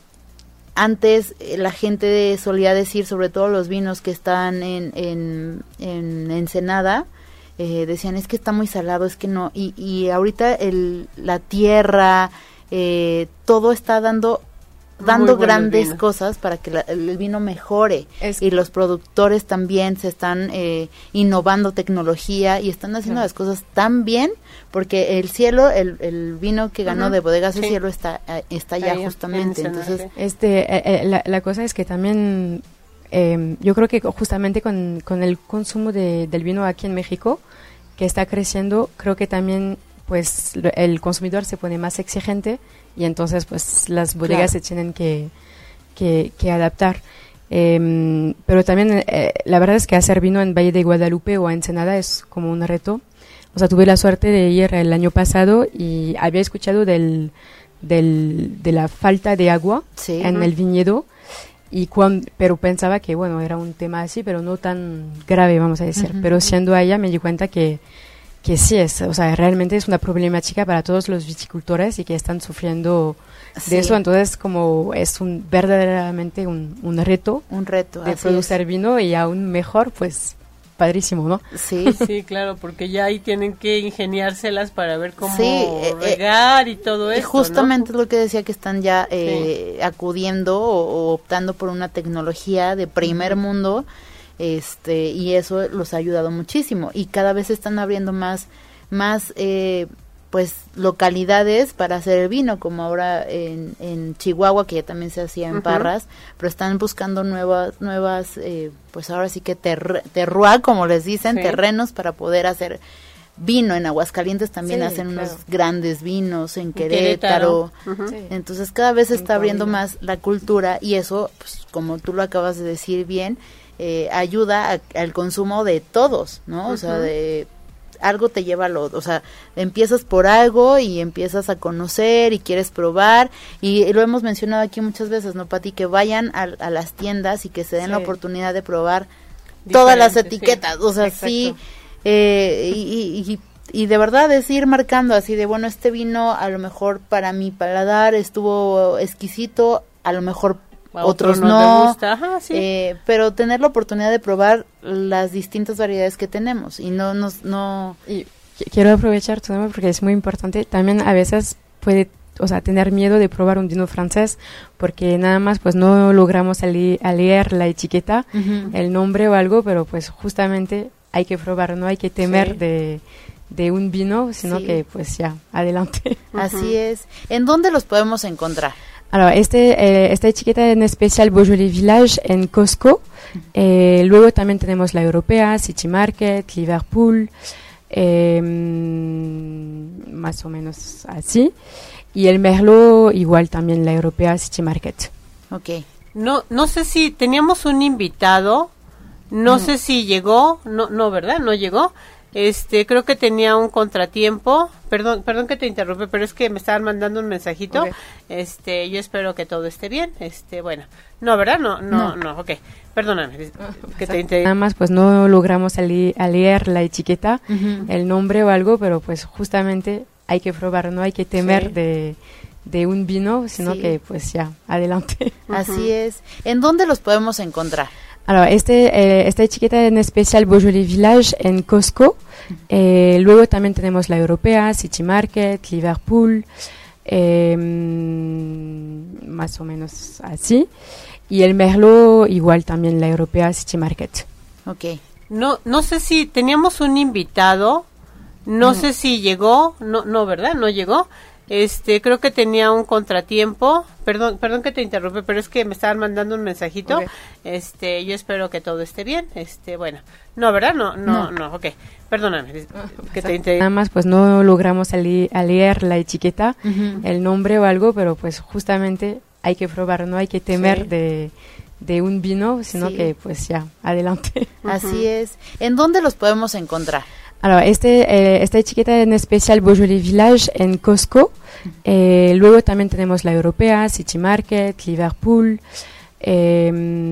[SPEAKER 3] antes eh, la gente solía decir, sobre todo los vinos que están en, en, en Ensenada, eh, decían, es que está muy salado, es que no. Y, y ahorita el, la tierra, eh, todo está dando dando
[SPEAKER 2] buenos
[SPEAKER 3] grandes
[SPEAKER 2] vinos.
[SPEAKER 3] cosas para que la- el vino mejore.
[SPEAKER 5] Es-
[SPEAKER 3] Y los productores también se están eh, innovando tecnología y están haciendo
[SPEAKER 5] Claro.
[SPEAKER 3] las cosas tan bien, porque el cielo, el, el vino que ganó
[SPEAKER 2] Ujú,
[SPEAKER 3] de Bodegas del
[SPEAKER 2] sí.
[SPEAKER 3] Cielo está, eh, está ya
[SPEAKER 2] Ahí,
[SPEAKER 3] justamente.
[SPEAKER 2] en Ensenada,
[SPEAKER 3] Entonces,
[SPEAKER 2] sí.
[SPEAKER 5] Este, eh, eh, la, la cosa es que también eh, yo creo que justamente con, con el consumo de, del vino aquí en México, que está creciendo, creo que también pues lo- el consumidor se pone más exigente y entonces pues las bodegas
[SPEAKER 3] Claro.
[SPEAKER 5] se tienen que, que, que adaptar. Eh, pero también eh, la verdad es que hacer vino en Valle de Guadalupe o Ensenada es como un reto. O sea, tuve la suerte de ir el año pasado y había escuchado del, del, de la falta de agua
[SPEAKER 3] sí.
[SPEAKER 5] en el viñedo, y cuan- pero pensaba que bueno, era un tema así, pero no tan grave, vamos a decir.
[SPEAKER 3] Ujú.
[SPEAKER 5] Pero siendo allá me di cuenta que, que sí es, o sea, realmente es una problemática para todos los viticultores y que están sufriendo sí. eso, entonces como es un verdaderamente un, un reto,
[SPEAKER 3] un reto
[SPEAKER 5] de producir es. vino y aún mejor, pues padrísimo, ¿no?
[SPEAKER 2] Sí, sí, claro, porque ya ahí tienen que ingeniárselas para ver cómo sí, regar eh, y todo eso.
[SPEAKER 3] Y justamente ¿no? es lo que decía, que están ya eh, sí. acudiendo o, o optando por una tecnología de primer uh-huh. mundo, este, y eso los ha ayudado muchísimo. Y cada vez están abriendo más, más eh, pues localidades para hacer el vino, como ahora en, en Chihuahua, que ya también se hacía en uh-huh. Parras, pero están buscando nuevas, nuevas eh, pues ahora sí que ter, terroir, como les dicen, sí. terrenos para poder hacer vino. En Aguascalientes también sí, hacen claro. unos grandes vinos, en Querétaro, Querétaro. Uh-huh. sí. Entonces cada vez se está abriendo más la cultura, y eso, pues como tú lo acabas de decir bien, eh, ayuda a, al consumo de todos, ¿no? Uh-huh. O sea, de algo te lleva a lo, o sea, empiezas por algo y empiezas a conocer y quieres probar, y lo hemos mencionado aquí muchas veces, ¿no, Pati? Que vayan a, a las tiendas y que se den sí. la oportunidad de probar diferente, todas las etiquetas, sí. o sea, Exacto. sí, eh, y, y, y, y de verdad es ir marcando así de, bueno, este vino a lo mejor para mi paladar estuvo exquisito, a lo mejor otros no, no Ajá, sí. eh, pero tener la oportunidad de probar las distintas variedades que tenemos y no nos no
[SPEAKER 5] y quiero aprovechar tu tema porque es muy importante. También a veces puede, o sea, tener miedo de probar un vino francés porque nada más pues no logramos a, le- a leer la etiqueta, uh-huh. el nombre o algo, pero pues justamente hay que probar, no hay que temer sí. de de un vino, sino sí. que pues ya, adelante.
[SPEAKER 3] Así uh-huh. es. ¿En dónde los podemos encontrar?
[SPEAKER 5] Alors, este, eh, esta etiqueta en especial Beaujolais Village en Costco. Eh, luego también tenemos la Europea, City Market, Liverpool, eh, más o menos así. Y el Merlot igual también la Europea, City Market.
[SPEAKER 3] Okay.
[SPEAKER 2] No, no sé si teníamos un invitado, no, no. sé si llegó, no, no, ¿verdad? No llegó. Este, creo que tenía un contratiempo. Perdón, perdón que te interrumpe, pero es que me estaban mandando un mensajito. Okay. Este, yo espero que todo esté bien. Este, bueno, no, ¿verdad? No, no, no, no okay. Perdóname. Que te inter-
[SPEAKER 5] Nada más, pues no logramos a, le- a leer la etiqueta, uh-huh. el nombre o algo, pero pues justamente hay que probar, no hay que temer sí. de de un vino, sino sí. que pues ya, adelante.
[SPEAKER 3] Así uh-huh. es. ¿En dónde los podemos encontrar?
[SPEAKER 5] Alors, este, eh, esta etiqueta en especial Beaujolais Village en Costco. Eh, luego también tenemos la Europea, City Market, Liverpool, eh, más o menos así. Y el Merlot igual también la Europea, City Market.
[SPEAKER 3] Okay.
[SPEAKER 2] No, no sé si teníamos un invitado, no, no. sé si llegó, no, no, ¿verdad? No llegó. Este, creo que tenía un contratiempo. Perdón, perdón que te interrumpe, pero es que me estaban mandando un mensajito. Okay. Este, yo espero que todo esté bien. Este, bueno, no, ¿verdad? No, no, no, no okay. Perdóname. Que te inter-
[SPEAKER 5] Nada más, pues no logramos a, le- a leer la etiqueta, uh-huh. el nombre o algo, pero pues justamente hay que probar, no hay que temer sí. de de un vino, sino sí. que pues ya, adelante.
[SPEAKER 3] Uh-huh. Así es. ¿En dónde los podemos encontrar?
[SPEAKER 5] Alors, este, eh, esta etiqueta en especial Beaujolais Village en Costco. Eh, luego también tenemos la Europea, City Market, Liverpool, eh,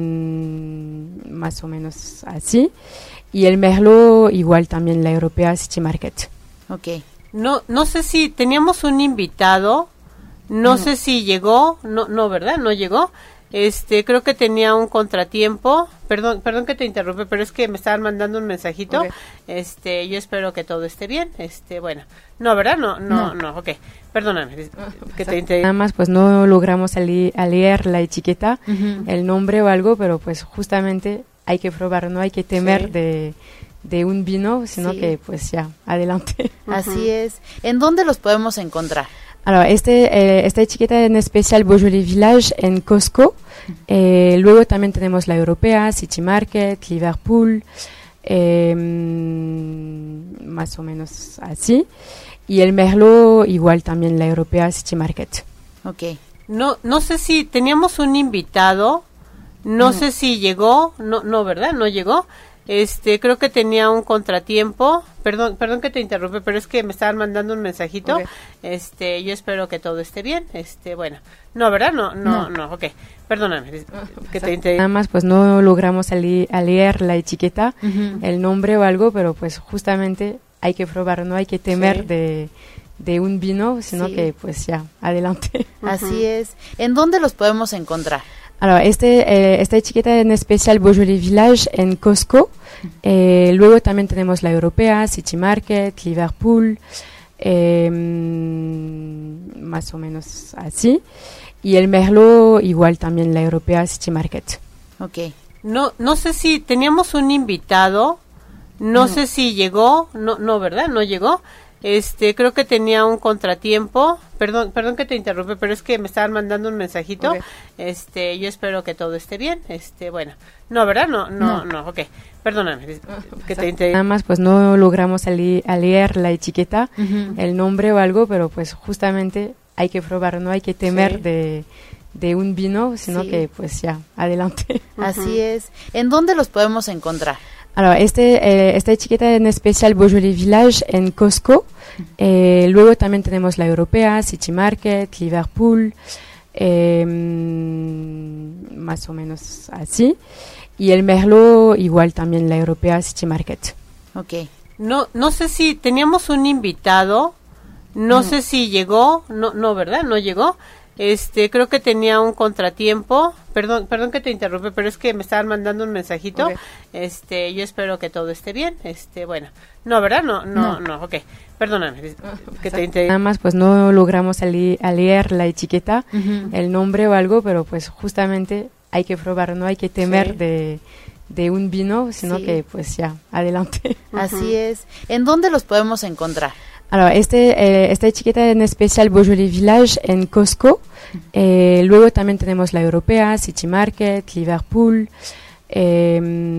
[SPEAKER 5] más o menos así. Y el Merlot igual también la Europea, City Market.
[SPEAKER 3] Okay.
[SPEAKER 2] No, no sé si teníamos un invitado, no, no. sé si llegó, no, no, ¿verdad? No llegó. Este, creo que tenía un contratiempo. Perdón, perdón que te interrumpe, pero es que me estaban mandando un mensajito. Okay. Este, yo espero que todo esté bien. Este, bueno, no, ¿verdad? No, no, no, no okay. Perdóname. Que te inter-
[SPEAKER 5] Nada más, pues no logramos a, le- a leer la etiqueta, uh-huh. el nombre o algo, pero pues justamente hay que probar, no hay que temer sí. de de un vino, sino sí. que pues ya, adelante.
[SPEAKER 3] Uh-huh. Así es. ¿En dónde los podemos encontrar?
[SPEAKER 5] Alors, este, eh, esta etiqueta en especial Beaujolais Village en Costco. Eh, luego también tenemos la Europea, City Market, Liverpool, eh, más o menos así. Y el Merlot igual también la Europea, City Market.
[SPEAKER 3] Okay.
[SPEAKER 2] No, no sé si teníamos un invitado, no, no. sé si llegó, no, no, ¿verdad? No llegó. Este, creo que tenía un contratiempo. Perdón, perdón que te interrumpe, pero es que me estaban mandando un mensajito. Okay. Este, yo espero que todo esté bien. Este, bueno, no, ¿verdad? No, no, no, no okay. Perdóname. Que te inter-
[SPEAKER 5] Nada más, pues no logramos a, le- a leer la etiqueta, uh-huh. el nombre o algo, pero pues justamente hay que probar, no hay que temer sí. de de un vino, sino sí. que pues ya, adelante.
[SPEAKER 3] Así es. ¿En dónde los podemos encontrar?
[SPEAKER 5] Alors, este, eh, esta etiqueta en especial Beaujolais Village en Costco. Eh, luego también tenemos la Europea, City Market, Liverpool, eh, más o menos así. Y el Merlot igual también la Europea, City Market.
[SPEAKER 3] Ok.
[SPEAKER 2] No, no sé si teníamos un invitado, no, no sé si llegó, no, no, ¿verdad? No llegó. Este, creo que tenía un contratiempo. Perdón, perdón que te interrumpe, pero es que me estaban mandando un mensajito. Okay. Este, yo espero que todo esté bien. Este, bueno, no, ¿verdad? No, no, no, no okay. Perdóname. Que te inter...
[SPEAKER 5] Nada más, pues no logramos a, le a leer la etiqueta, uh-huh. el nombre o algo, pero pues justamente hay que probar, no hay que temer sí. de, de un vino, sino sí. que pues ya, adelante.
[SPEAKER 3] Así uh-huh. es. ¿En dónde los podemos encontrar?
[SPEAKER 5] Alors, este, eh, esta etiqueta en especial Beaujolais Village en Costco. Eh, luego también tenemos la Europea, City Market, Liverpool, eh, más o menos así. Y el Merlot igual también la Europea, City Market.
[SPEAKER 3] Ok.
[SPEAKER 2] No, no sé si teníamos un invitado, no, no. sé si llegó, no, no, ¿verdad? No llegó. Este, creo que tenía un contratiempo. Perdón, perdón que te interrumpe, pero es que me estaban mandando un mensajito. Okay. Este, yo espero que todo esté bien. Este, bueno, no, ¿verdad? No, no, no, no okay. Perdóname. Que te inter...
[SPEAKER 5] Nada más, pues no logramos a, le a leer la etiqueta, uh-huh. el nombre o algo, pero pues justamente hay que probar, no hay que temer sí. de, de un vino, sino sí. que pues ya, adelante.
[SPEAKER 3] Uh-huh. Así es. ¿En dónde los podemos encontrar?
[SPEAKER 5] Alors, este, eh, esta etiqueta en especial Beaujolais Village en Costco. Eh, luego también tenemos la Europea, City Market, Liverpool, eh,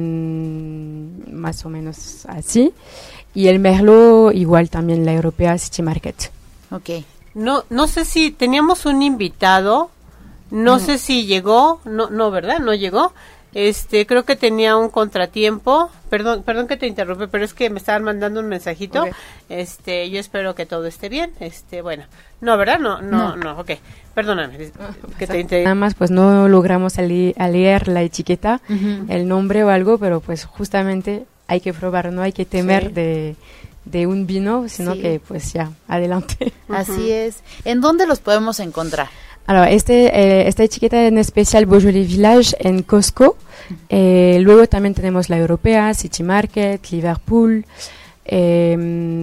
[SPEAKER 5] más o menos así. Y el Merlot igual también la Europea, City Market.
[SPEAKER 3] Ok.
[SPEAKER 2] No, no sé si teníamos un invitado, no, no. sé si llegó, no, no, ¿verdad? No llegó. Este, creo que tenía un contratiempo. Perdón, perdón que te interrumpe, pero es que me estaban mandando un mensajito. Okay. Este, yo espero que todo esté bien. Este, bueno, no, ¿verdad? No, no, no, no okay. Perdóname. Que te inter...
[SPEAKER 5] Nada más, pues no logramos a, le a leer la etiqueta, uh-huh. el nombre o algo, pero pues justamente hay que probar, no hay que temer sí. de, de un vino, sino sí. que pues ya, adelante.
[SPEAKER 3] Así uh-huh. es. ¿En dónde los podemos encontrar?
[SPEAKER 5] Alors, este, eh, esta etiqueta en especial Beaujolais Village en Costco. Eh, luego también tenemos la Europea, City Market, Liverpool, eh,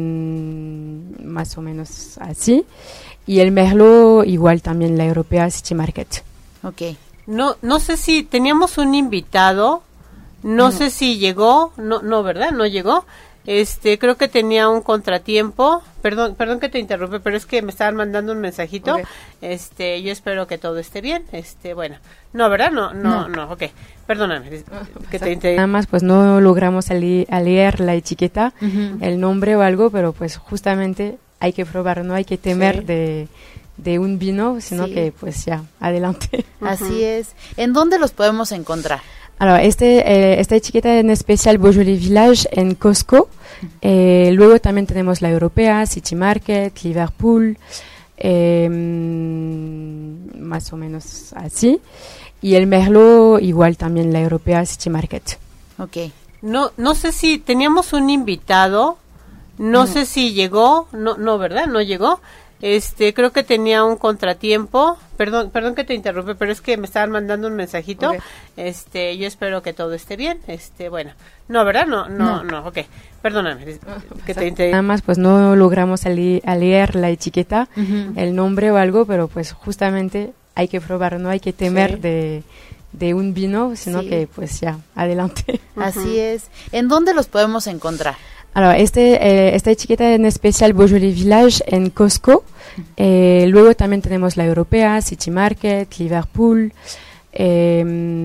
[SPEAKER 5] más o menos así. Y el Merlot igual también la Europea, City Market.
[SPEAKER 3] Ok.
[SPEAKER 2] No, no sé si teníamos un invitado, no, no. sé si llegó, no, no, ¿verdad? No llegó. Este, creo que tenía un contratiempo. Perdón, perdón que te interrumpe, pero es que me estaban mandando un mensajito. Okay. Este, yo espero que todo esté bien. Este, bueno, no, ¿verdad? No, no, no, no okay. Perdóname. Que te inter...
[SPEAKER 5] Nada más, pues no logramos a, le a leer la etiqueta, uh-huh. el nombre o algo, pero pues justamente hay que probar, no hay que temer sí. de, de un vino, sino sí. que pues ya, adelante.
[SPEAKER 3] Uh-huh. Así es. ¿En dónde los podemos encontrar?
[SPEAKER 5] Alors, este, eh, esta etiqueta en especial Beaujolais Village en Costco. Eh, luego también tenemos la Europea, City Market, Liverpool, eh, más o menos así. Y el Merlot igual también la Europea, City Market.
[SPEAKER 3] Ok.
[SPEAKER 2] No, no sé si teníamos un invitado, no, no. sé si llegó, no, no, ¿verdad? No llegó. Este, creo que tenía un contratiempo. Perdón, perdón que te interrumpe, pero es que me estaban mandando un mensajito. Okay. Este, yo espero que todo esté bien. Este, bueno, no, ¿verdad? No, no, no, no okay. Perdóname. Que te inter...
[SPEAKER 5] Nada más, pues no logramos a, le a leer la etiqueta, uh-huh. el nombre o algo, pero pues justamente hay que probar, no hay que temer sí. de, de un vino, sino sí. que pues ya, adelante.
[SPEAKER 3] Uh-huh. Así es. ¿En dónde los podemos encontrar?
[SPEAKER 5] Alors, este, eh, esta etiqueta en especial Beaujolais Village en Costco. Eh, luego también tenemos la Europea, City Market, Liverpool, eh,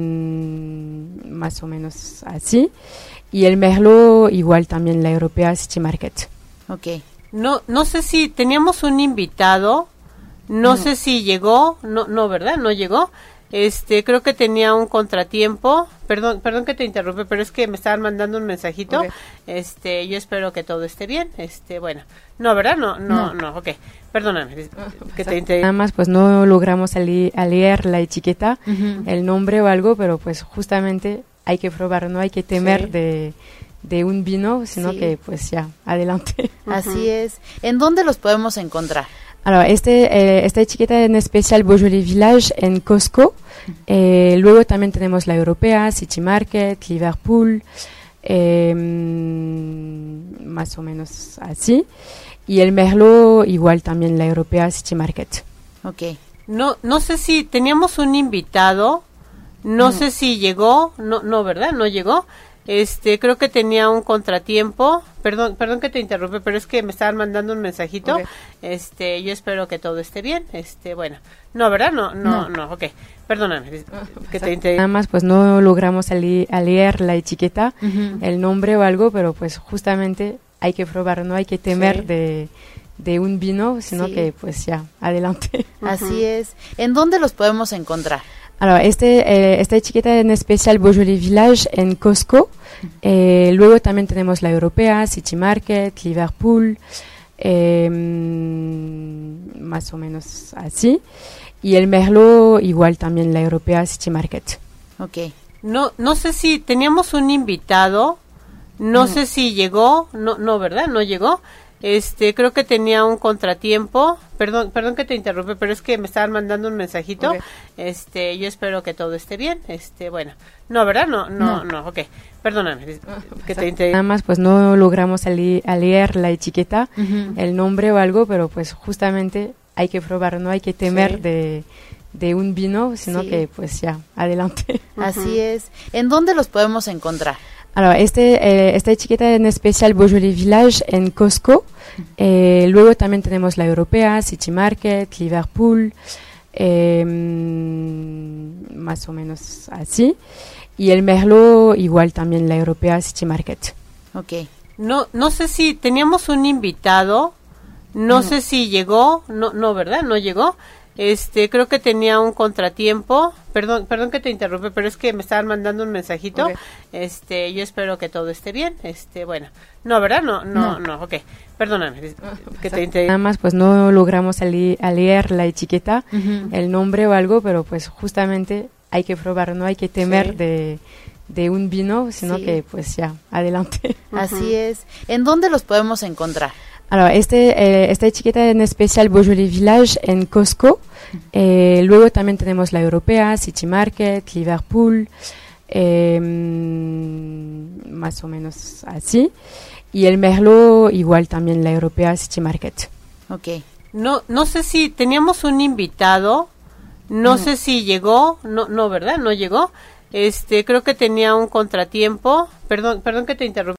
[SPEAKER 5] más o menos así. Y el Merlot igual también la Europea, City Market.
[SPEAKER 3] Ok.
[SPEAKER 2] No, no sé si teníamos un invitado, no, no. sé si llegó, no, no, ¿verdad? No llegó. Este, creo que tenía un contratiempo. Perdón, perdón que te interrumpe, pero es que me estaban mandando un mensajito. Okay. Este, yo espero que todo esté bien. Este, bueno, no, ¿verdad? No, no, no, no okay. Perdóname. Que te inter...
[SPEAKER 5] Nada más, pues no logramos a, le a leer la etiqueta, uh-huh. el nombre o algo, pero pues justamente hay que probar, no hay que temer sí. de, de un vino, sino sí. que pues ya, adelante.
[SPEAKER 3] Así es. ¿En dónde los podemos encontrar?
[SPEAKER 5] Alors, este, eh, esta etiqueta en especial Beaujolais Village en Costco. Eh, luego también tenemos la Europea, City Market, Liverpool, eh, más o menos así. Y el Merlot igual también la Europea, City Market.
[SPEAKER 3] Ok.
[SPEAKER 2] No, no sé si teníamos un invitado, no, no sé si llegó, no, no, ¿verdad? No llegó. Este, creo que tenía un contratiempo. Perdón, perdón que te interrumpe, pero es que me estaban mandando un mensajito. Okay. Este, yo espero que todo esté bien. Este, bueno, no, ¿verdad? No, no, no, no okay. Perdóname. Que te inter...
[SPEAKER 5] Nada más, pues no logramos a, le a leer la etiqueta, uh-huh. el nombre o algo, pero pues justamente hay que probar, no hay que temer sí. de de un vino, sino sí. que pues ya, adelante.
[SPEAKER 3] Así uh-huh. es. ¿En dónde los podemos encontrar?
[SPEAKER 5] Alors, este, eh, esta etiqueta en especial Beaujolais Village en Costco. Eh, luego también tenemos la Europea, City Market, Liverpool, eh, más o menos así. Y el Merlot igual también la Europea, City Market.
[SPEAKER 3] Ok.
[SPEAKER 2] No, no sé si teníamos un invitado, no, no. sé si llegó, no, no, ¿verdad? No llegó. Este, creo que tenía un contratiempo. Perdón, perdón que te interrumpe, pero es que me estaban mandando un mensajito. Okay. Este, yo espero que todo esté bien. Este, bueno, no, ¿verdad? No, no, no, no okay. Perdóname. Que te inter...
[SPEAKER 5] Nada más, pues no logramos a, le a leer la etiqueta, uh-huh. el nombre o algo, pero pues justamente hay que probar, no hay que temer sí. de de un vino, sino sí. que pues ya, adelante.
[SPEAKER 3] Uh-huh. Así es. ¿En dónde los podemos encontrar?
[SPEAKER 5] Alors, este, eh, esta etiqueta en especial Beaujolais Village en Costco. Eh, luego también tenemos la Europea, City Market, Liverpool, eh, más o menos así. Y el Merlot igual también la Europea, City Market.
[SPEAKER 3] Ok.
[SPEAKER 2] No, no sé si teníamos un invitado, no, no. sé si llegó, no, no, ¿verdad? No llegó. Este, creo que tenía un contratiempo. Perdón, perdón que te interrumpe, pero es que me estaban mandando un mensajito. Okay. Este, yo espero que todo esté bien. Este, bueno, no, ¿verdad? No, no, no, no okay. Perdóname. Que te inter...
[SPEAKER 5] Nada más, pues no logramos a, le a leer la etiqueta, uh-huh. el nombre o algo, pero pues justamente hay que probar, no hay que temer sí. de de un vino, sino sí. que pues ya, adelante.
[SPEAKER 3] Uh-huh. Así es. ¿En dónde los podemos encontrar?
[SPEAKER 5] Alors, este, eh, esta etiqueta en especial Beaujolais Village en Costco. Eh, luego también tenemos la Europea, City Market, Liverpool, eh, más o menos así. Y el Merlot igual también la Europea, City Market.
[SPEAKER 3] Ok.
[SPEAKER 2] No, no sé si teníamos un invitado, no, no. sé si llegó, no, no, ¿verdad? No llegó. Este, creo que tenía un contratiempo. Perdón, perdón que te interrumpe.